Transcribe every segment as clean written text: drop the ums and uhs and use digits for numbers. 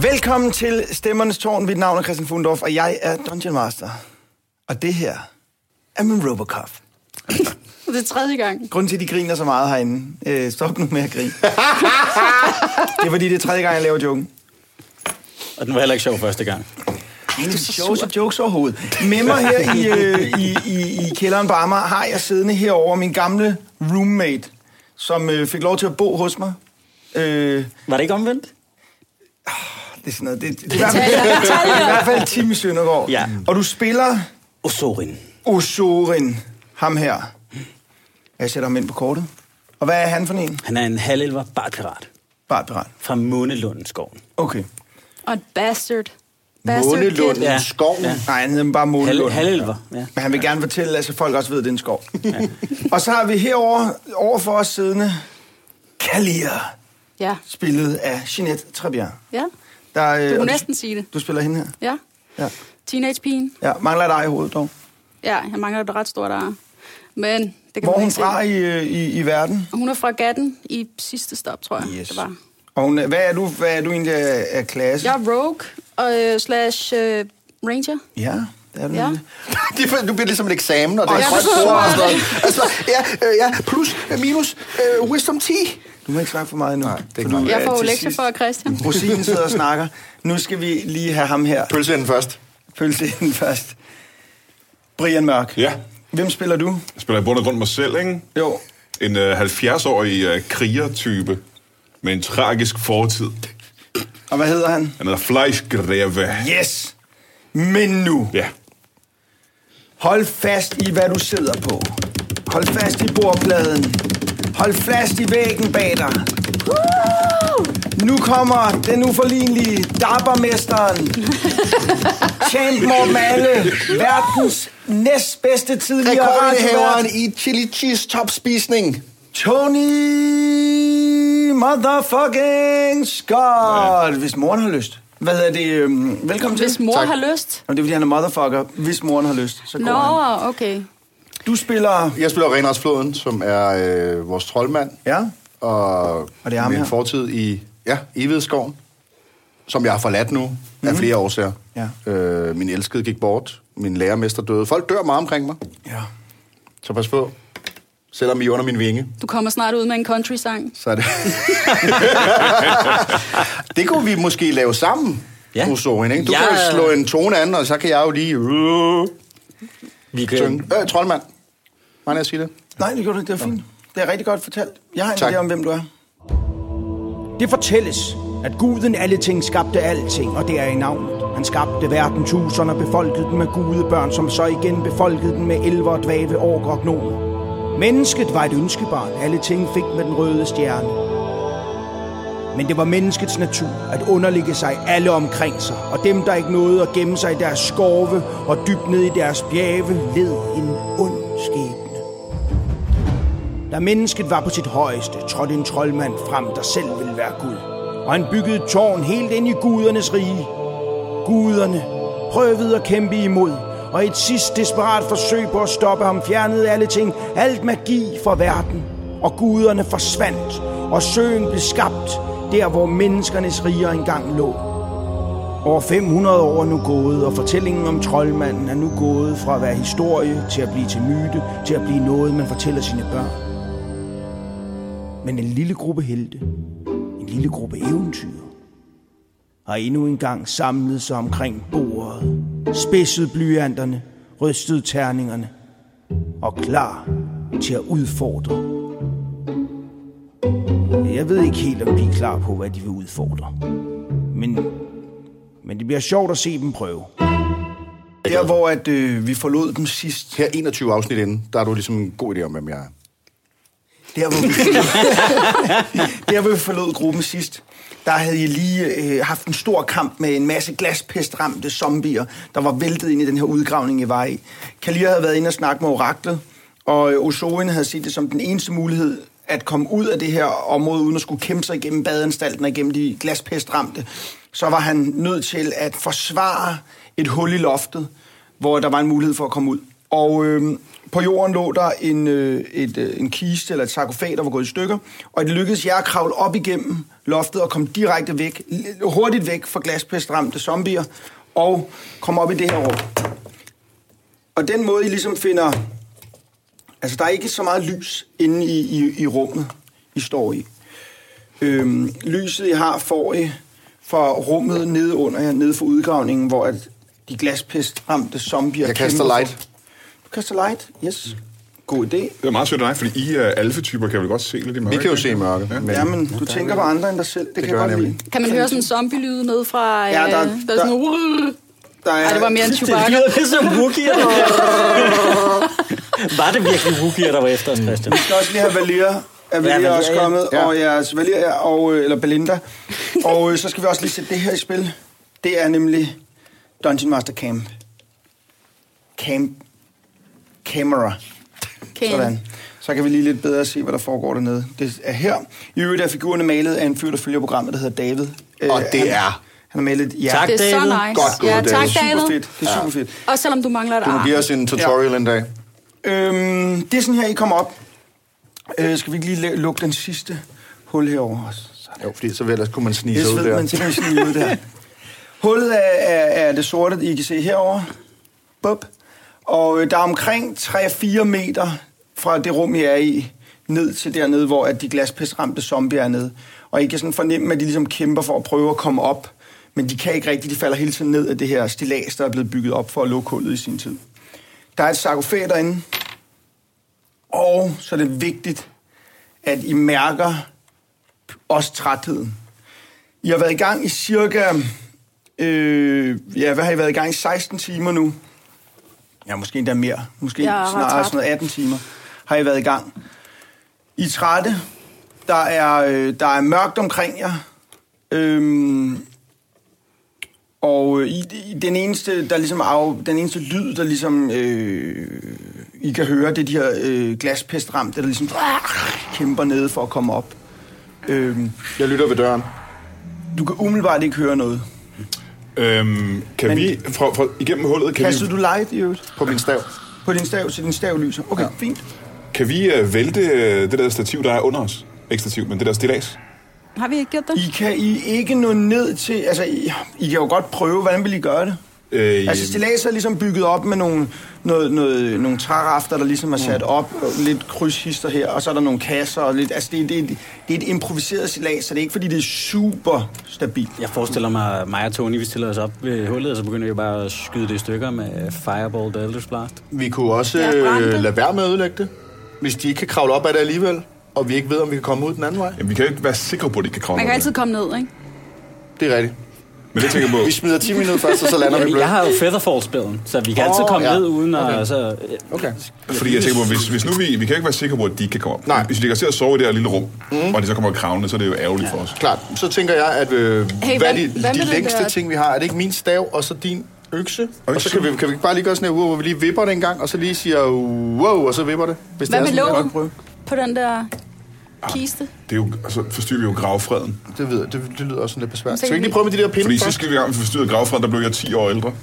Velkommen til Stemmernes Tårn. Mit navn er Christian Fuglendorf, og jeg er Dungeon Master. Og det her er min Robocop. Det er tredje gang. Grunden til, at de griner så meget herinde. Stop nu med at grine. Det er fordi, det er tredje gang, jeg laver joken. Og den var heller ikke sjov første gang. Det er sjovt, så jokes overhovedet. Med mig her i kælderen på Amager har jeg siddende herovre min gamle roommate, som fik lov til at bo hos mig. Var det ikke omvendt? Det er sådan noget. Det er i hvert fald Tim Søndergaard. Ja. Og du spiller... Osorin. Ham her. Jeg sætter ham ind på kortet. Og hvad er han for en? Han er en halvelver bartpirat. Bartpirat. Fra Månelundens skoven. Okay. Og et bastard. Månelundens skoven? Ja. Nej, han hedder bare Månelund. Halvelver, ja. Men han vil gerne fortælle, så folk også ved, at det er en skov. Ja. Og så har vi herovre overfor os siddende Kalia. Ja. Spillet af Jeanette Trebjerg. Ja. Der, Du kunne næsten sige det. Du spiller hende her? Ja. Teenage-pigen. Ja, mangler et ej i hovedet dog. Ja, jeg mangler et ret stort ar. Men det kan Hvor er man hun ikke fra se. i verden? Hun er fra Gatten i sidste stop, tror jeg. Yes. Det var. Og hun, hvad er du egentlig af klasse? Jeg er rogue og slash ranger. Ja, det er du. Ja. Du bliver ligesom en eksamen, og det er Ja, grønt det bord og er sådan noget. Altså, ja, plus, minus, wisdom 10. Du må ikke snakke for meget endnu. Nej, det er ikke Jeg får jo lektier for Christian. Rosinen sidder og snakker. Nu skal vi lige have ham her. Pølseenden først. Pølseenden først. Brian Mørk. Ja, Hvem spiller du? jeg spiller i bund og grund mig selv, ikke? Jo. En 70-årig krigertype med en tragisk fortid. Og hvad hedder han? Han hedder Fleischgreve. Yes! Men nu, Ja. hold fast i, hvad du sidder på. Hold fast i bordpladen. Hold fast i væggen bag dig. Nu kommer den uforlignelige dappermesteren. Champ Morten Alle. Verdens næstbedste tidligere Rekordindehaveren i chili cheese topspisning. Tony motherfucking Scott. Ja. Hvis moren har lyst. Hvad er det? Velkommen til. Hvis mor Tak. har lyst. Og det er fordi, han er motherfucker. Hvis moren har lyst, så går han. Nå, okay. Du spiller... Jeg spiller Renardsfloden, som er vores troldmand. Ja. Og det er ham min her? fortid i Evedskoven, som jeg har forladt nu af flere årsager. Ja. Min elskede gik bort. Min lærermester døde. Folk dør meget omkring mig. Ja. Så pas på. Sætter mig under min vinge. Du kommer snart ud med en country-sang. Så er det... Det kunne vi måske lave sammen. Ja. Osorin, ikke? Du Ja. kan jo slå en tone an, og så kan jeg jo lige... Vi kan... synge. Troldmand. Må jeg sige det? Nej, det gjorde du ikke. Det var fint. Det er rigtig godt fortalt. Jeg har en Tak. idé om, hvem du er. Det fortælles, at guden alting skabte alting, og det er i navnet. Han skabte verden tusinder og befolkede den med gudebørn, som så igen befolkede den med elver, dvæve, orker og gnomer. Mennesket var et ønskebarn. Alle ting fik med den røde stjerne. Men det var menneskets natur at underlægge sig alle omkring sig, og dem, der ikke nåede at gemme sig i deres skove og dybt ned i deres bjerge, led en ond skæbne. Da mennesket var på sit højeste, trådte en troldmand frem, der selv ville være Gud. Og han byggede et tårn helt ind i gudernes rige. Guderne prøvede at kæmpe imod, og i et sidst desperat forsøg på at stoppe ham, fjernede alle ting, alt magi fra verden. Og guderne forsvandt, og søen blev skabt, der hvor menneskernes riger engang lå. Over 500 år er nu gået, og fortællingen om troldmanden er nu gået fra at være historie til at blive til myte, til at blive noget, man fortæller sine børn. Men en lille gruppe helte, en lille gruppe eventyr, har endnu engang samlet sig omkring bordet, spidset blyanterne, rystet terningerne og klar til at udfordre. Jeg ved ikke helt, om de er klar på, hvad de vil udfordre. Men det bliver sjovt at se dem prøve. Der, hvor vi forlod dem sidst. Her 21 afsnit inden, der er du ligesom en god idé om, hvem jeg er. Der, hvor vi forlod gruppen sidst, der havde I lige haft en stor kamp med en masse glaspestramte zombier, der var væltet ind i den her udgravning i vej. Kalia havde været inde og snakke med oraklet, og Osorin havde set det som den eneste mulighed at komme ud af det her område, uden at skulle kæmpe sig igennem badeanstalten og igennem de glaspestramte. Så var han nødt til at forsvare et hul i loftet, hvor der var en mulighed for at komme ud. Og På jorden lå der en kiste eller et sarkofag, der var gået i stykker, og det lykkedes jer at kravle op igennem loftet og komme direkte væk, hurtigt væk fra glaspestramte zombier, og komme op i det her rum. Og den måde, I ligesom finder... Altså, der er ikke så meget lys inde i rummet, I står i. Lyset, I har, får I fra rummet nede under jer, nede for udgravningen, hvor at de glaspestramte zombier... Jeg kaster light. Du kaster light, yes. God idé. Det er meget sødt af dig, fordi I alfetyper kan vel godt se lidt i mørke. Vi kan jo se i mørke. Ja. Ja, men du tænker på andre end dig selv. Det kan jeg godt lide. Kan man høre sådan en zombie-lyde ned fra... Ja, der er sådan... Ej, det var mere en Chewbacca. Det lyder lidt som Wookieer. Var det virkelig Wookieer, der var efter os, Christian? Vi skal også lige have Valir. Valir er også kommet, ja. og jeres Valir og eller Belinda. Og så skal vi også lige sætte det her i spil. Det er nemlig Dungeon Master Camera. Sådan. Så kan vi lige lidt bedre se, hvad der foregår dernede. Det er her. I øvrigt er figurerne malet af en fyr, der følger programmet, der hedder David. Og det er... Han har malet... Ja, Tak, Det er så David. nice. Godt gået, ja, David. tak, det er super David. fedt. Det er super fedt. Også selvom du mangler et Du må arm. give os en tutorial en dag. Det er sådan her, I kommer op. Skal vi ikke lige lukke den sidste hul herovre også? Jo, fordi så ellers kunne man snige Det sig er ud svedt, der. men så kan vi snige ud der. Hullet er det sorte, I kan se herovre. Bup. Og der er omkring 3-4 meter fra det rum, I er i, ned til dernede, hvor at de glaspestramte zombier er nede. Og I kan sådan fornemme, at de ligesom kæmper for at prøve at komme op. Men de kan ikke rigtigt, de falder hele tiden ned af det her stillads, der er blevet bygget op for at lukke hullet i sin tid. Der er et sarkofag derinde. Og så er det vigtigt, at I mærker også trætheden. I har været i gang i cirka... hvad har I været i gang i? 16 timer nu? Ja, måske endda mere. Måske snarere sådan noget 18 timer har I været i gang. I er trætte. Der er mørkt omkring jer. Og den eneste, der ligesom den eneste lyd, der ligesom I kan høre, det er de her glaspestramte, der ligesom kæmper nede for at komme op. Jeg lytter ved døren. Du kan umiddelbart ikke høre noget. Kan Men- vi fra igennem hullet Kastede du light i øvrigt? På min stav. På din stav, så din stav lyser. Okay, ja. Fint. kan vi vælte det der stativ, der er under os? Ikke stativ, men det der stillads. Har vi ikke gjort det? I kan ikke nå ned til... Altså, I kan jo godt prøve. Hvordan vil I gøre det? Altså, stilladset er ligesom bygget op med nogle trærafter, der ligesom er sat op, og lidt krydshister her, og så er der nogle kasser, og lidt... Altså, det er et improviseret stillads, så det er ikke, fordi det er super stabilt. Jeg forestiller mig og Tony, vi stiller os op ved hullet, og så begynder vi bare at skyde det i stykker med Fireball og Eldritch Blast. Vi kunne også lade være med at ødelægge det, hvis de ikke kan kravle op af det alligevel, og vi ikke ved, om vi kan komme ud den anden vej. Jamen, vi kan jo ikke være sikre på, at de kan kravle Man kan op altid ad. komme ned, ikke? Det er rigtigt. Men det tænker jeg på. Vi smider 10 minutter først, og så lander vi blødt. Jeg har jo Featherfall-spillen, så vi kan altid komme ned uden at... Okay. Altså, Okay. Fordi jeg tænker på, hvis nu vi kan ikke være sikre på, at de kan komme op. Nej. Hvis vi ligger til at sove i det her lille rum, og de så kommer kravlende, så er det jo ærgerligt for os. Klart. Så tænker jeg, at hvad er de hvad med det længste der- ting, vi har? Er det ikke min stav, og så din økse? Og så kan vi ikke bare lige gøre sådan her, hvor vi lige vipper det en gang, og så lige siger wow, og så vipper det. Hvis Hvad det er med sådan, låget godt prøve. på den der kiste? Det er jo, altså, forstyrrer vi jo gravfreden. det ved jeg, det lyder også sådan lidt besværligt. Så Så vi ikke lige prøve med de der pinde Fordi først? sidste gang, vi forstyrrede gravfreden, der blev jeg 10 år ældre.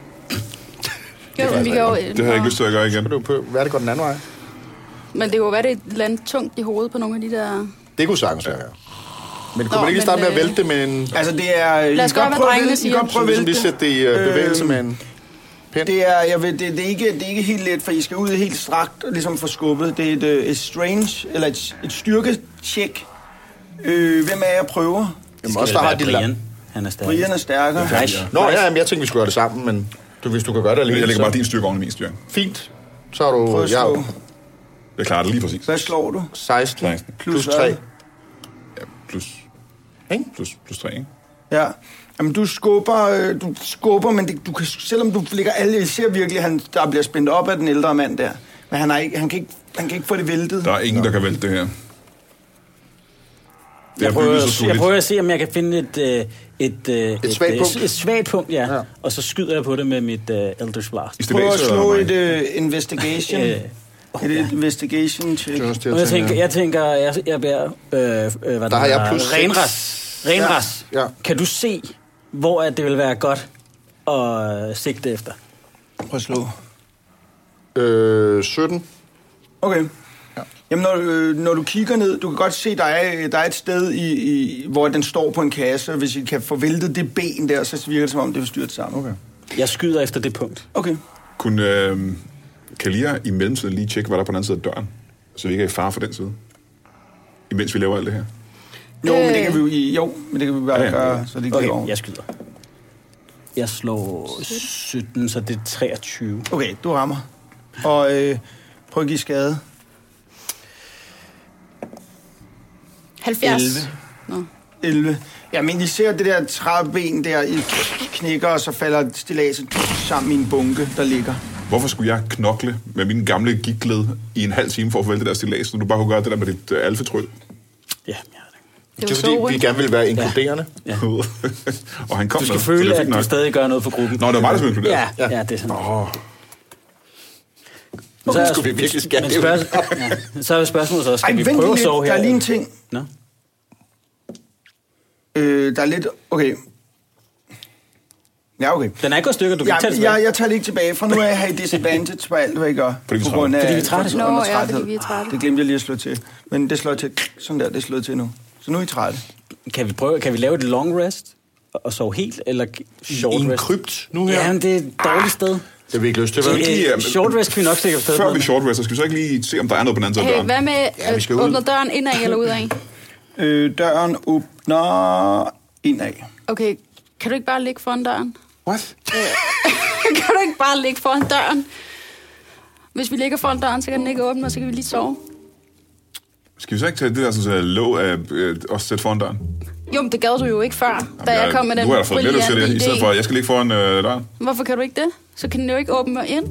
Jo, vi kan jo... Det har jeg ikke lyst til at gøre igen. Så det være, det går den anden vej. Men det kunne jo være, det er et eller andet tungt i hovedet på nogle af de der... Det kunne sagtens være. Men kunne Nå, man ikke starte med men, at vælte det med en... Altså, det er... Lad os gøre, hvad drengene siger. I kan godt Så prøve at ligesom vælte lige det. sætte det i bevægelse med en pind. Det er ikke helt let, for I skal ud helt strakt og ligesom få skubbet. Det er et strange, eller et styrketjek. Hvem er jeg prøver? Jamen også, der har de Brian. Han er stærk. Brian er stærkere. Nå ja, men jeg tænkte, vi skulle gøre det sammen, men hvis du kan gøre det alene, Jeg lægger bare så din styrke oven i min styrke. fint. Så har du... Prøv at slå. Jeg klarer det lige præcis. Hvad slår du? 16 16. plus Plus 3. hvad? Ja, plus Ikke? plus 3, ikke? Ja. Jamen, du skubber, men du kan, selvom du ligger alle... Jeg ser virkelig, der bliver spændt op af den ældre mand der. Men han kan ikke få det væltet. Der er ingen, der kan vælte det her. Det Jeg er bygget så jeg solidt. prøver at se, om jeg kan finde et svagt punkt. Et svagt punkt, ja. Ja. Og så skyder jeg på det med mit Eldritch Blast. I Prøv at stilladset slå eller mig? et investigation. Et investigation check. Det er også det, Og jeg tænker, jeg bærer... hvad Der har jeg plus renras. Ja. Kan du se, hvor at det vil være godt at sigte efter? Prøv at slå. 17. Okay. Ja. Jamen, når du kigger ned, du kan godt se, der er et sted, hvor den står på en kasse, og hvis I kan få væltet det ben der, så virker det som om, det vil styrt sammen. Okay. Jeg skyder efter det punkt. Okay. Kunne Kalia i mellemtiden lige tjekke, hvad der er på den anden side af døren, så vi ikke er i fare for den side, imens vi laver alt det her? Men det kan vi bare gøre, så det ikke okay, jeg skyder. Jeg slår 17, så det er 23. Okay, du rammer. Og prøv at give skade. 70. 11. Ja, men I ser det der træben der, I knækker, og så falder stilladset sammen i en bunke, der ligger. Hvorfor skulle jeg knokle med min gamle gigtled i en halv time for at få væltet det der stillads, når du bare kunne gøre det der med dit alfetryl? Ja, det er fordi, vi gerne vil være inkluderende. Ja. Og han kom du skal føle, at du stadig gør noget for gruppen. Nå, det var mig, der skulle inkludere. Ja, det er sådan. Så skulle vi virkelig skære så er spørgsmålet så, skal vi prøve at sove her? Der er lige en ting. Nå? Der er lidt... Okay. Ja, okay. Den er ikke gået stykker, du kan tage det tilbage. Jeg tager det ikke tilbage, for nu er jeg her i disadvantage på alt, hvad I gør. Fordi vi er trætte. Nå, ja, fordi vi er trætte. Det glemte jeg lige at slå til. Men det slår til sådan der, det slår til nu. Så nu er I trætte. Kan vi lave et long rest og sove helt, eller short rest? I en krypt nu her? Ja, men det er et dårligt sted. Det har vi ikke lyst til. Short rest kan vi nok stikke afsted. Før vi short rest, så skal vi så ikke lige se, om der er noget på den anden side af døren? Hvad med, åbner døren indad eller udad? Døren åbner indad. Okay, kan du ikke bare ligge foran døren? What? Kan du ikke bare ligge foran døren? Hvis vi ligger foran døren, så kan den ikke åbne, og så kan vi lige sove. Skal vi så ikke tage det der sådan, låg af os sætte foran døren? Jo, men det gad du jo ikke før, da jeg kom med den brillante idé. Nu har jeg fået lidt til det, i stedet for, at jeg skal ligge foran døren. Hvorfor kan du ikke det? Så kan den jo ikke åbne ind.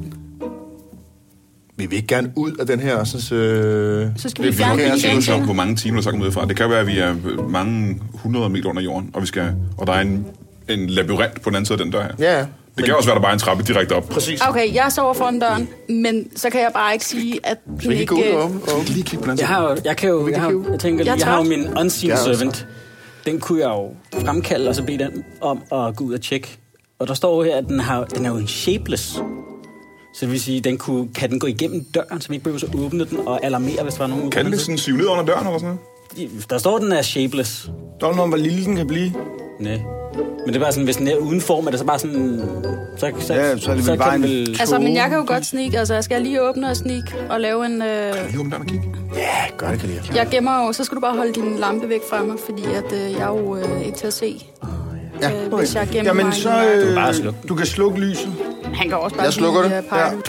Vi vil ikke gerne ud af den her... Så skal vi fjerne den. Hvor mange timer, der så kommer ud fra. Det kan være, at vi er mange 100 meter under jorden, og der er en labyrint på den anden side af den dør her. Ja. Det kan også være, der bare er en trappe direkte op. Præcis. Okay, jeg sover foran døren, men så kan jeg bare ikke sige, at den ikke... Lige kigge på den jeg har jo min unseen servant. Den kunne jeg jo fremkalde, og så bede den om at gå ud og tjekke. Og der står her, at den er jo en shapeless. Så det vil sige, kan den gå igennem døren, så vi ikke behøver at åbne den og alarmere, hvis der er nogen... Kan den ikke sådan sive ned under døren eller sådan noget? Der står, at den er shapeless. Der er noget om, hvor lille den kan blive. Nej. Men det er bare sådan, hvis den er uden form, er det så bare sådan... Så er det vel bare en... Altså, men jeg kan jo godt snige. Altså, jeg skal lige åbne og snige og lave en... Kan du lige åbne døren og kigge? Ja, gør det, kan jeg. Jeg gemmer jo... Så skal du bare holde din lampe væk fra mig, fordi at, jeg er jo ikke til at se. Hvis jeg gemmer mig... Så du kan slukke lyset. Han kan også bare... Jeg slukker det.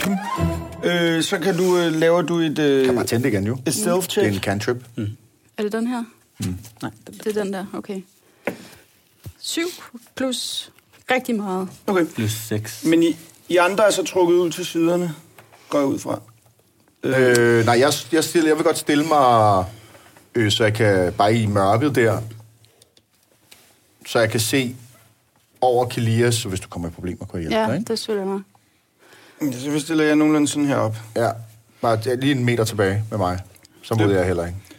Så kan du... Laver du et... Kan bare tænde det igen, jo. Et self-check. Det er en cantrip. Er det den her? Nej. Det er den der, okay. 7 plus rigtig meget. Okay. Plus 6. Men I andre er så trukket ud til siderne, går jeg ud fra. Nej, jeg vil godt stille mig, så jeg kan bare i mørket der, så jeg kan se over Kalias, så hvis du kommer i problemer, kan jeg hjælpe dig, ikke? Det synes jeg mig. Så stiller jeg nogenlunde sådan her op. Ja, bare lige en meter tilbage med mig. Så må jeg heller ikke.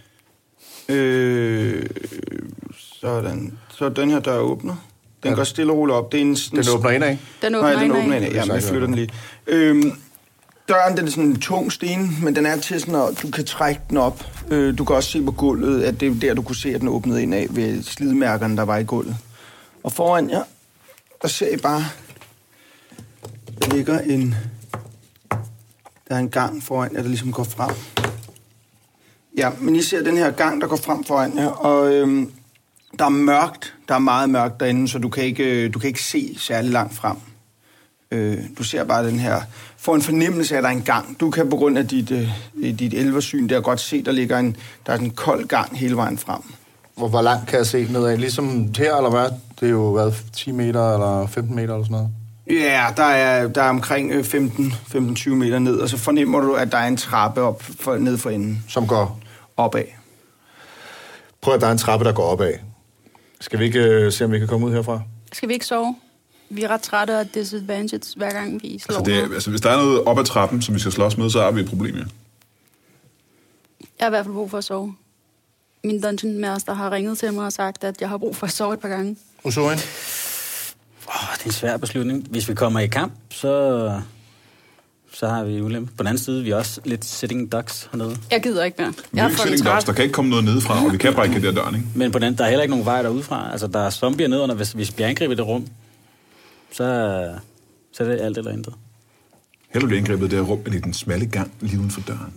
Sådan. Så den her dør åbner. Den går stille og roligt op. Det er den åbner indad? Den åbner indad. Ja, men jeg flytter den lige. Døren, den er sådan en tung sten, men den er til sådan, at du kan trække den op. Du kan også se på gulvet, at det er der, du kunne se, at den åbnede indad ved slidmærkerne, der var i gulvet. Og foran jer, der ser I bare, der ligger der er en gang foran jer, der ligesom går frem. Ja, men I ser den her gang, der går frem foran jer, og der er mørkt. Der er meget mørkt derinde, så du kan ikke se særlig langt frem. Du ser bare den her... Får en fornemmelse af, at der er en gang. Du kan på grund af dit elversyn der godt se, der er en kold gang hele vejen frem. Hvor langt kan jeg se nedad? Ligesom her, eller hvad? Det er jo, 10 meter eller 15 meter eller sådan noget? Ja, der er omkring 15-20 meter ned, og så fornemmer du, at der er en trappe ned for enden. Som går? Opad. Prøv at der er en trappe, der går opad. Skal vi ikke se, om vi kan komme ud herfra? Skal vi ikke sove? Vi er ret trætte af disadvantage, hver gang vi slår. Altså, hvis der er noget op ad trappen, som vi skal slås med, så har vi et problem, ja. Jeg har i hvert fald brug for at sove. Min dungeon master har ringet til mig og sagt, at jeg har brug for at sove et par gange. Usoen? Det er en svær beslutning. Hvis vi kommer i kamp, så Så har vi ulempe. På den anden side, vi er også lidt sitting ducks hernede. Jeg gider ikke mere. Jeg er sitting ducks. Der kan ikke komme noget nedefra, og vi kan bare ikke det der døren, ikke? Men på den, der er heller ikke nogen vej derudefra. Altså, der er zombier nedenunder. Hvis vi bliver angrebet i det rum, så er det alt eller intet. Heller bliver angrebet i det her rum, end i den smalle gang lige uden for døren.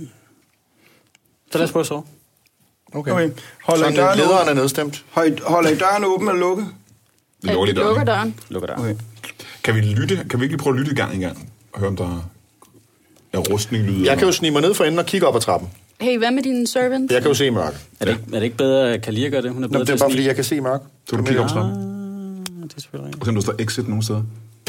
Så lad os prøve at sove. Okay. Holder lederen er nedstemt. Holder I døren åben eller lukket? Vi lukker døren. Lukker døren. Okay. Kan vi ikke lige prøve at lytte i gang engang? Og høre, om der er rustning-lyder? Jeg kan jo snige mig ned for enden og kigge op ad trappen. Hey, hvad med din servant? Jeg kan jo se mørk. Er det ikke bedre, at Kalia gør det? Hun er bedre det er bare fordi, jeg kan se mørk. Så du kigger op ad trappen? Det er selvfølgelig rigtigt. Og der står exit nogle steder.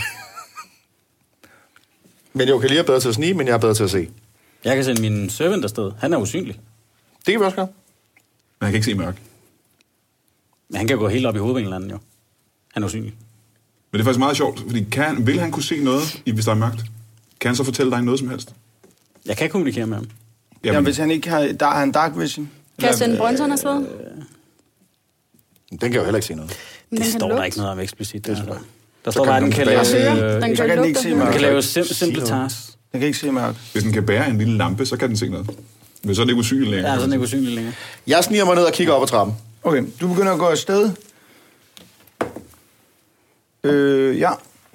Men jo, Kalia er bedre til at snige, men jeg er bedre til at se. Jeg kan sende min servant afsted. Han er usynlig. Det kan vi også gøre. Men han kan ikke se mørk. Men han kan gå helt op i hovedet på en eller anden, jo. Han er usynlig. Men det er faktisk meget sjovt, fordi vil han kunne se noget, hvis der er mørkt? Kan han så fortælle dig noget som helst? Jeg kan kommunikere med ham. Jamen, hvis han ikke har en dark vision. Kan jeg sende Bronson afsted? Den kan jo heller ikke se noget. Det står der ikke noget om eksplicit. Der står bare, at den kan lave simple tasks. Den kan ikke se mørkt. Hvis den kan bære en lille lampe, så kan den se noget. Men så er det ikke usynlig længere. Ja, så er det ikke usynlig længere. Jeg sniger mig ned og kigger op ad trappen. Okay, du begynder at gå afsted. Ja.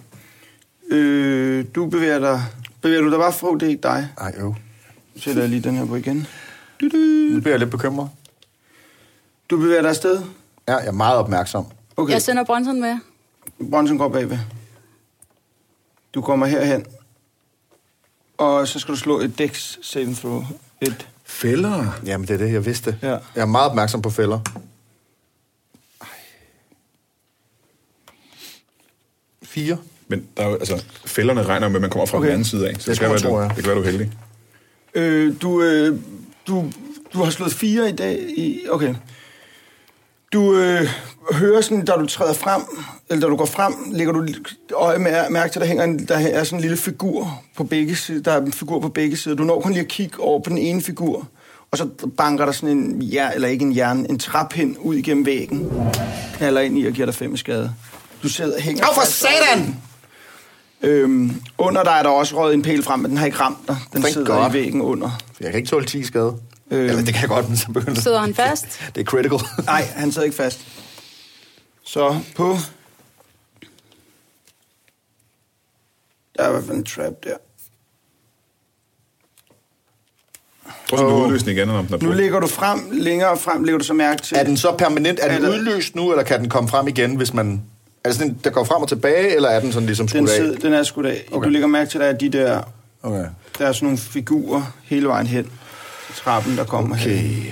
Du bevæger dig... Bevæger du dig bare fra? Det er ikke dig. Ej, jo. Så sætter jeg lige den her på igen. Nu bliver jeg lidt bekymret. Du bevæger dig afsted? Ja, jeg er meget opmærksom. Okay. Jeg sender Bronson med. Bronson går bagved. Du kommer herhen. Og så skal du slå et dex saving throw. Et fælder? Jamen, det er det, jeg vidste. Ja. Jeg er meget opmærksom på fælder. 4. Men der er jo, altså, fælderne regner med, at man kommer fra den anden side af. Så det kan være, du er heldig. Du har slået 4 i dag. Okay. Du hører sådan, da du træder frem, eller da du går frem, lægger du øje mærke til, der er sådan en lille figur på begge sider. Der er en figur på begge sider. Du når kun lige at kigge over på den ene figur, og så banker der sådan en trappind ud igennem væggen. Knalder ind i og giver dig 5 skade. Du sidder og hænger... Au for satan! Under dig er der også røget en pæl frem, men den har ikke ramt dig. Den sidder i væggen under. Jeg kan ikke tåle 10 skade. Eller det kan jeg godt, men så begynder det. Sidder han fast? Det er critical. Nej, han sidder ikke fast. Så på... Der er i hvert fald en trap der. Prøv at udløse den igen, om den er på. Nu lægger du længere frem, lægger du så mærke til... Er den så permanent? Er den udløst nu, eller kan den komme frem igen, hvis man... Er det sådan, der går frem og tilbage, eller er den sådan ligesom skudt af? Den er skudt af. Okay. Du lægger mærke til, at de der... Okay. Der er sådan nogle figurer hele vejen hen. Trappen, der kommer hen.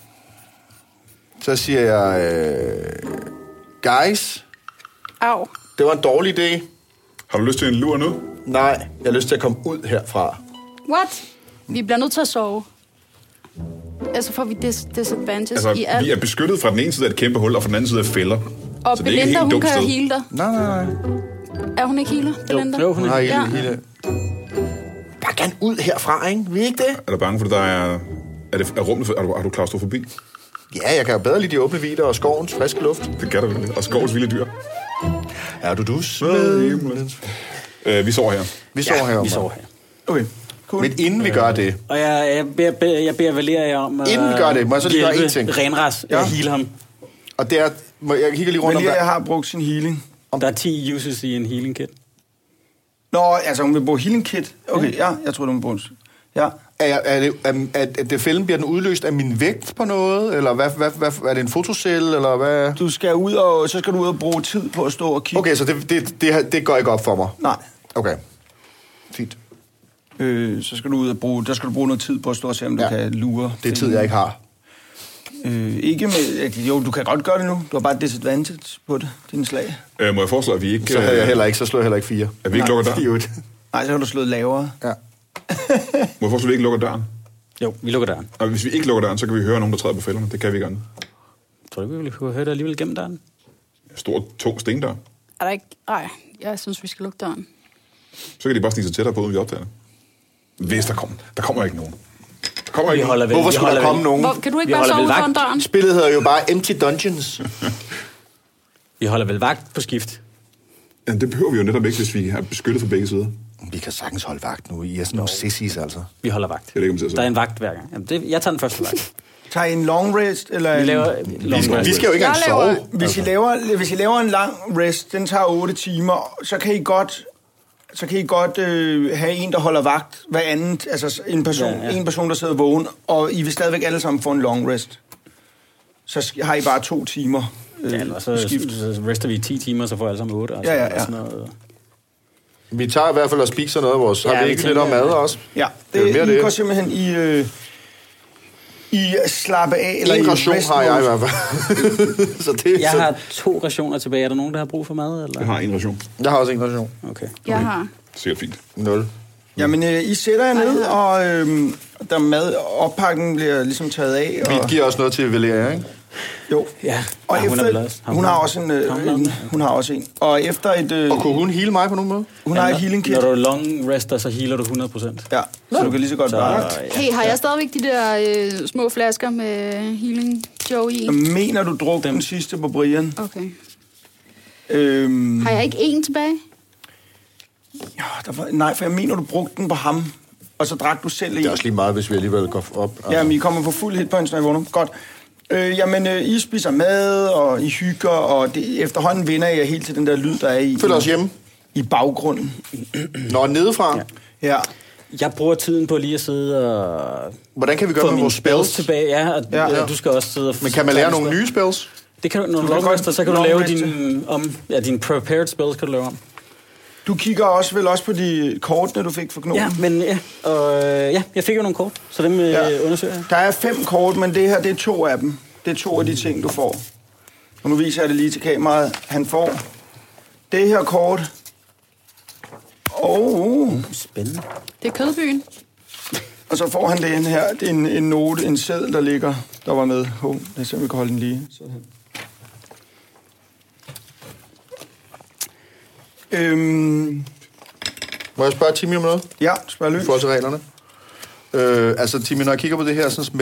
Så siger jeg... Guys. Au. Det var en dårlig idé. Har du lyst til en lur nu? Nej, jeg har lyst til at komme ud herfra. What? Vi bliver nødt til at sove. Altså får vi disadvantage i alt. Vi er beskyttet fra den ene side af et kæmpe hul, og fra den anden side af fælder. Og Belinda, hun kan heale dig. Nej. Er hun ikke healer, Belinda? Jo, hun er healer. Bare gerne ud herfra, ikke? Vi er ikke det? Er du bange for, at der er... Er rummet... Har du klaustrofobi? Ja, jeg kan jo bedre lide de åbne vidder og skovens friske luft. Det kan du vel. Og skovens vilde dyr. Er du dus? Vi sover her. Vi sover her. Okay. Cool. Men inden vi gør det... Og jeg beder Valeria om... Inden vi gør det, må jeg så lige gøre én ting. Renras, heal ham. Og det er... Jeg kigger lige rundt om... Valeria har brugt sin healing. Der er 10 uses i en healing kit. Nå, altså hun vil bruge healing kit. Okay, ja, jeg tror, du må bruge. Ja. Er det fælden, bliver den udløst af min vægt på noget? Eller hvad er det en fotocelle, eller hvad? Du skal ud og... Så skal du ud og bruge tid på at stå og kigge. Okay, så det går ikke op for mig? Nej. Okay. Fint. Så skal du ud og bruge... Der skal du bruge noget tid på at stå og se, om du kan lure. Det er tid, jeg ikke har. Ikke med... Jo, du kan godt gøre det nu. Du har bare disadvantage på det. Det er en slag. Må jeg foreslå, at vi ikke... Så havde jeg heller ikke, så slår jeg heller ikke 4. At vi ikke lukker døren? Nej, så har du slået lavere. Ja. Må jeg foreslå, at vi ikke lukker døren? Jo, vi lukker døren. Og hvis vi ikke lukker døren, så kan vi høre nogen, der træder på fælderne. Det kan vi gerne. Tror du ikke, vi vil kunne høre det alligevel gennem døren? Stor, tung stendør. Er der ikke... Nej, jeg synes, vi skal lukke døren. Så kan de bare snige sig tættere på, uden vi optager det. Hvis der kommer. Der kommer ikke nogen. Hvorfor skulle der komme nogen? Kan du ikke bare sove foran døren? Spillet hedder jo bare Empty Dungeons. Vi holder vel vagt på skift. Ja, det behøver vi jo netop ikke, hvis vi har beskyttet fra begge sider. Vi kan sagtens holde vagt nu. I er sådan nogle sissies, altså. Vi holder vagt. Der er en vagt hver gang. Jamen, jeg tager den første vagt. Tager I en long rest? Eller vi laver vi skal jo ikke engang sove. Hvis I laver en lang rest, den tager 8 timer, så kan I godt have en, der holder vagt hver andet. Altså en person, der sidder vågen, og I vil stadigvæk alle sammen få en long rest. Så har I bare 2 timer så rester vi i 10 timer, så får alle sammen 8. Altså, ja. Sådan noget. Vi tager i hvert fald og spiser noget af vores. Har vi ikke lidt om mad også? Ja, det går simpelthen i slappe af. Eller en ration har jeg i hvert fald. Så jeg har 2 rationer tilbage. Er der nogen, der har brug for mad? Eller? Jeg har 1 ration. Jeg har også 1 ration. Okay. Jeg har. Sikkert fint. 0. Jamen, I sætter jer ned, og der mad oppakken bliver ligesom taget af. Vi giver også noget til Valeria, ikke? Jo. Ja. Og hun har også hun har også en. Og efter et... og kunne hun heale mig på nogen måde? Hun har et healing kit. Når du long rester, så healer du 100%. Ja, så du kan lige så godt være. Hey, har jeg stadigvæk de der små flasker med healing Joe i? Mener du druk den sidste på Brian? Okay. Har jeg ikke en tilbage? Ja, nej, for jeg mener, du brugte den på ham. Og så drak du selv en. Det er også lige meget, hvis vi alligevel går op. Altså. Ja, men I kommer på fuld hit points, når I vågner. Godt. Jamen, I spiser mad, og I hygger, og efterhånden vinder jeg helt til den der lyd, der er i... Føler os hjemme. I baggrunden. Nå, nedefra? Ja. Jeg bruger tiden på lige at sidde og... Hvordan kan vi gøre med vores spells? Tilbage, ja. Du skal også sidde og... Men kan man lære nogle nye spells? Det kan du, når du longrester, så kan du lave din prepared spells, kan du lave om. Du kigger også på de kortene, du fik for Gnomen. Ja, men jeg fik jo nogle kort, så dem undersøger jeg. Der er 5 kort, men det her, det er 2 af dem. Det er 2 af de ting, du får. Og nu viser jeg det lige til kameraet. Han får det her kort. Spændende. Det er kødbyen. Og så får han den her. Det er en note, en seddel, der var med. Det er simpelthen, vi kan holde den lige. Sådan. Må jeg spørge Timmy om noget? Ja, spørg løs. I forhold til reglerne. Altså, Timmy, når jeg kigger på det her sådan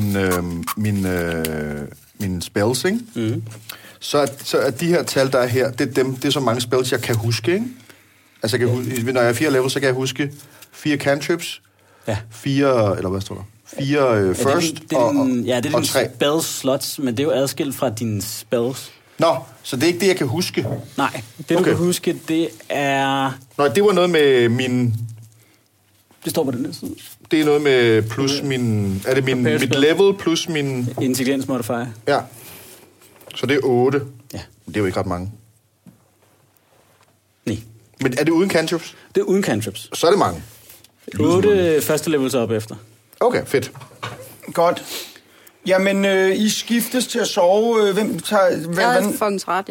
med min spells, ikke? Mm. Så er de her tal, der er her, det er så mange spells, jeg kan huske, ikke? Altså, når jeg er 4 level, så kan jeg huske 4 cantrips, 4, eller hvad står der? 4 first og 3. Spells slots, men det er jo adskilt fra dine spells. Nå, så det er ikke det, jeg kan huske? Nej, det du kan huske, det er... Nå, det var noget med min... Det står på den side. Det er noget med plus min... Er det mit level plus min... Intelligens modifier. Ja. Så det er 8. Ja. Det er jo ikke ret mange. Nej. Men er det uden cantrips? Det er uden cantrips. Så er det mange. 8 første levels op efter. Okay, fedt. Godt. Jamen, I skiftes til at sove. Hvem tager... Jeg er fucking træt.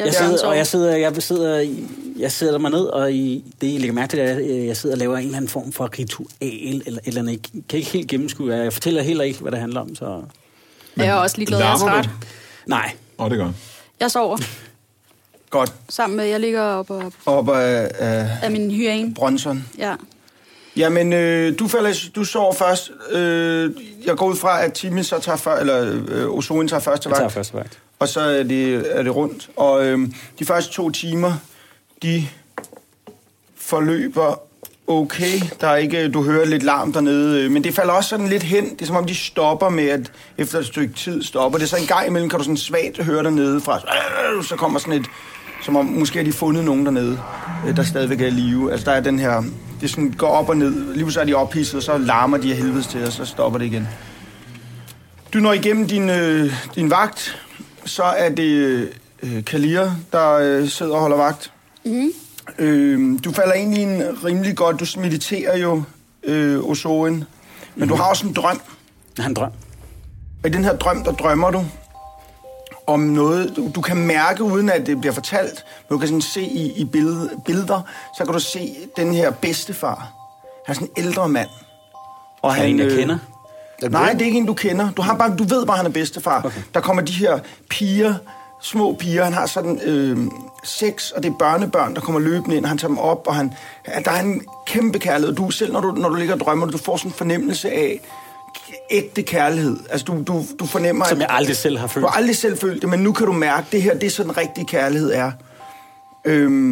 Jeg sidder mig ned, og det, I lægger mærke til, er, at jeg sidder og laver en eller anden form for ritual, eller andet. Jeg kan ikke helt gennemskue. Jeg fortæller heller ikke, hvad det handler om, så... Jeg er også ligeglad, jeg er træt. Nej. Det gør. Jeg sover. Godt. Sammen med, jeg ligger op af min hyæne. Bronson. Ja. Jamen, du sover først. Jeg går ud fra, at Timmy så tager Osoen tager første vagt. Og så er det rundt. Og de første 2 timer, de forløber okay. Der er ikke, du hører lidt larm dernede, men det falder også sådan lidt hen. Det er som om, de stopper med, at efter et stykke tid stopper det. Så en gang imellem kan du sådan svagt høre dernede fra. Så kommer sådan et, som om måske har de fundet nogen dernede, der stadigvæk er i live. Altså der er den her, det sådan går op og ned. Lige så er de ophidset, og så larmer de af helvedes til, og så stopper det igen. Du når igennem din vagt, så er det Kalia, der sidder og holder vagt. Mm. Du falder ind i en rimelig godt, du mediterer jo Osoen, men du har også en drøm. Jeg har en drøm. Og i den her drøm, der drømmer du om noget, du kan mærke, uden at det bliver fortalt, men du kan sådan se i billeder, så kan du se den her bedstefar. Han er sådan en ældre mand. Og han, jeg kender? Nej, det er ikke en, du kender. Du ved bare, han er bedstefar. Okay. Der kommer de her piger, små piger, han har sådan 6, og det er børnebørn, der kommer løbende ind, og han tager dem op, og der er en kæmpe kærlighed. Du selv, når du ligger og drømmer, du får sådan en fornemmelse af ægte kærlighed. Altså, du fornemmer... Som jeg aldrig selv har følt. Du har aldrig selv følt det, men nu kan du mærke, det her, det er sådan rigtig kærlighed er.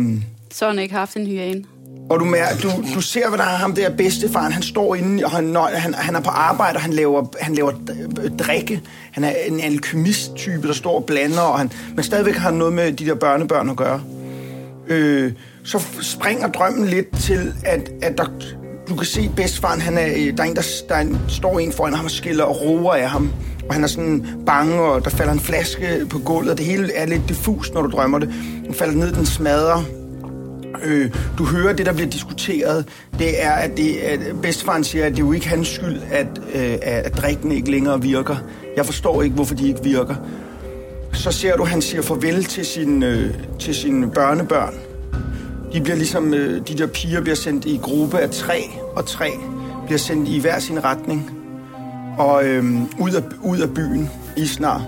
Så har han ikke haft en hyæne. Og du ser, hvad der er ham der bedstefaren. Han står inde, og han er på arbejde, og han laver drikke. Han er en alkymist-type, der står og blander, men stadigvæk har han noget med de der børnebørn at gøre. Så springer drømmen lidt til, at du kan se bedstefaren, der er en, der står en foran ham og skiller og roer af ham. Og han er sådan bange, og der falder en flaske på gulvet, og det hele er lidt diffust, når du drømmer det. Den falder ned, den smadrer. Du hører det, der bliver diskuteret. Det er, at bedstefaren siger, at det er jo ikke hans skyld, at drikken ikke længere virker. Jeg forstår ikke, hvorfor de ikke virker. Så ser du, han siger farvel til sine børnebørn. De bliver ligesom, de der piger bliver sendt i gruppe af 3, og 3 bliver sendt i hver sin retning. Og ud af byen i snart.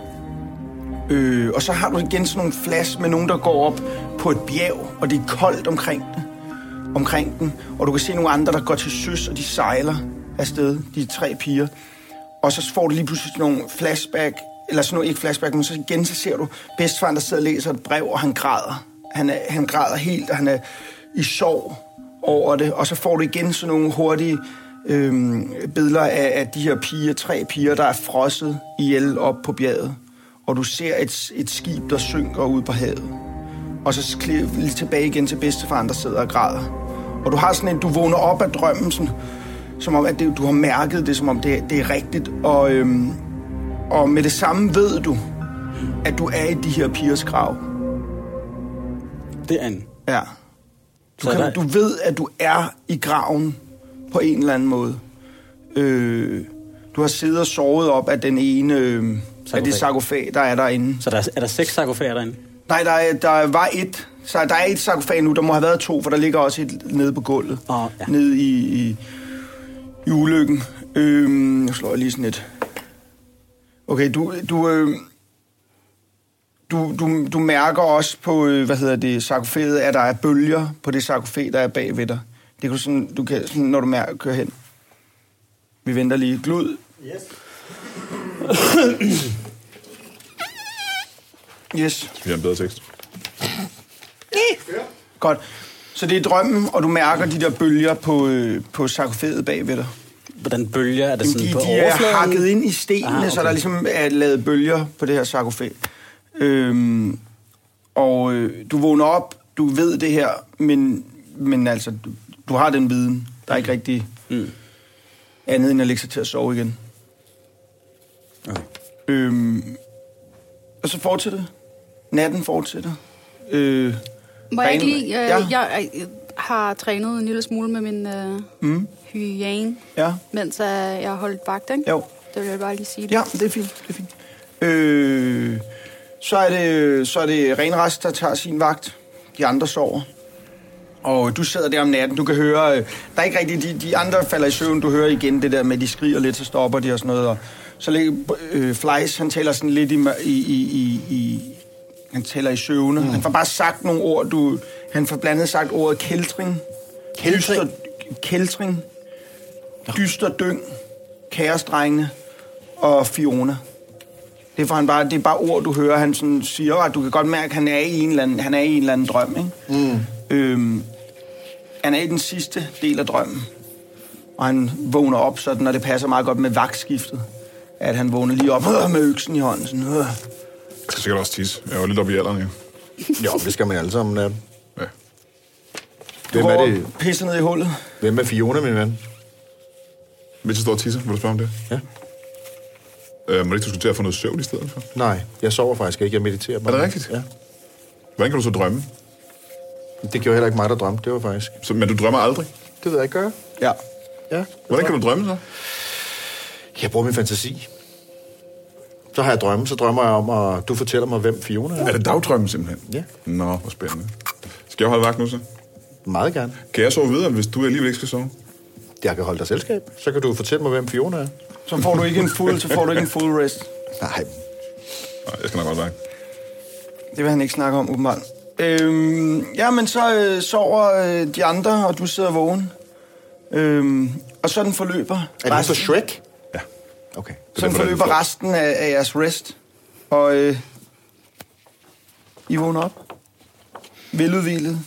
Og så har du igen sådan nogle flash med nogen, der går op på et bjerg, og det er koldt omkring den. Og du kan se nogle andre, der går til søs, og de sejler afsted, de 3 piger. Og så får du lige pludselig sådan nogle flashback, eller sådan nogle, ikke flashback, men så igen så ser du bedstefaren, der sidder og læser et brev, og han græder. Han græder helt, og han er i sorg over det. Og så får du igen sådan nogle hurtige billeder af de her 3 piger, der er frosset ihjel op på bjerget. Og du ser et skib, der synker ud på havet. Og så lige tilbage igen til bedstefaren, der sidder og græder. Og du har sådan du vågner op af drømmen, som om, at du har mærket det, som om det er rigtigt. Og med det samme ved du, at du er i de her pigers grav. Det er en. Ja. Du ved, at du er i graven på en eller anden måde. Du har siddet og sovet op af den ene af det sarkofag, der er derinde. Så er der 6 sarkofager derinde? Nej, der var 1. Så der er 1 sarkofag nu. Der må have været 2, for der ligger også et nede på gulvet. Ja. Nede i ulykken. Jeg slår lige sådan et. Okay, du mærker også på, sarkofaget, at der er bølger på det sarkofag, der er bag ved dig. Det kan du kan sådan, når du kører hen. Vi venter lige. Glud. Yes. Yes. Vi har en bedre tekst. Godt. Så det er drømmen, og du mærker de der bølger på sarkofaget bag ved dig. Hvordan bølger? Er det sådan på overfladen? De er hakket ind i stenene, okay. Så der ligesom er lavet bølger på det her sarkofag. Du vågner op, du ved det her, men altså, du har den viden. Der er ikke rigtig andet end at lægge sig til at sove igen. Okay. Og så fortsætter natten fortsætter. Må jeg ikke lige... Jeg har trænet en lille smule med min hyæne, mens jeg har holdt vagt, ikke? Jo. Det vil jeg bare lige sige det. Ja, det er fint. Så er det Renrast, der tager sin vagt. De andre sover. Og du sidder der om natten, du kan høre... Der er ikke rigtig... De andre falder i søvn, du hører igen det der med, de skriger lidt, så stopper de og sådan noget. Og så ligger Fleiss, han taler sådan lidt han taler i søvne. Han får bare sagt nogle ord, han får blandt andet sagt ordet kæltring. Kæltring. Dyster dyng. Kaosdrengene. Og Fiona. Det er bare ord, du hører. Han sådan siger, at du kan godt mærke, at han er i en eller anden drøm, ikke? Han er i den sidste del af drømmen. Og han vågner op, sådan, og det passer meget godt med vagtskiftet. At han vågner lige op med øksen i hånden. Sådan, Jeg skal sikkert også tisse. Jeg var lidt oppe i alderen, ja. Jo, det skal man alle sammen. Ja. Hvem er det? Pisser ned i hullet. Hvem er Fiona, min ven? Hvis jeg står og tisser, må du spørge om det? Ja. Må du ikke diskutere at få noget søvn i stedet for? Nej, jeg sover faktisk ikke. Jeg mediterer bare. Er det rigtigt? Ja. Hvordan kan du så drømme? Det gjorde heller ikke mig, der drømte. Det var faktisk... Men du drømmer aldrig? Det ved jeg ikke gøre. Ja. Hvordan kan du drømme så? Jeg bruger min fantasi. Så har jeg drømme, så drømmer jeg om, at du fortæller mig, hvem Fiona er. Er det dagdrømme simpelthen? Ja. Nå, hvor spændende. Skal jeg holde vagt nu så? Meget gerne. Kan jeg sove videre, hvis du alligevel ikke skal sove? Jeg kan holde dig selskab. Så kan du fortælle mig, hvem Fiona er. Så får du ikke en full rest. Nej, jeg skal nok holde vagt. Det vil han ikke snakke om, åbenbart. Men så sover de andre, og du sidder vågen. Og sådan forløber... Er det så Shrek? Ja. Okay. Sådan forløber resten af jeres rest. Og I vågner op. Veludhvilet.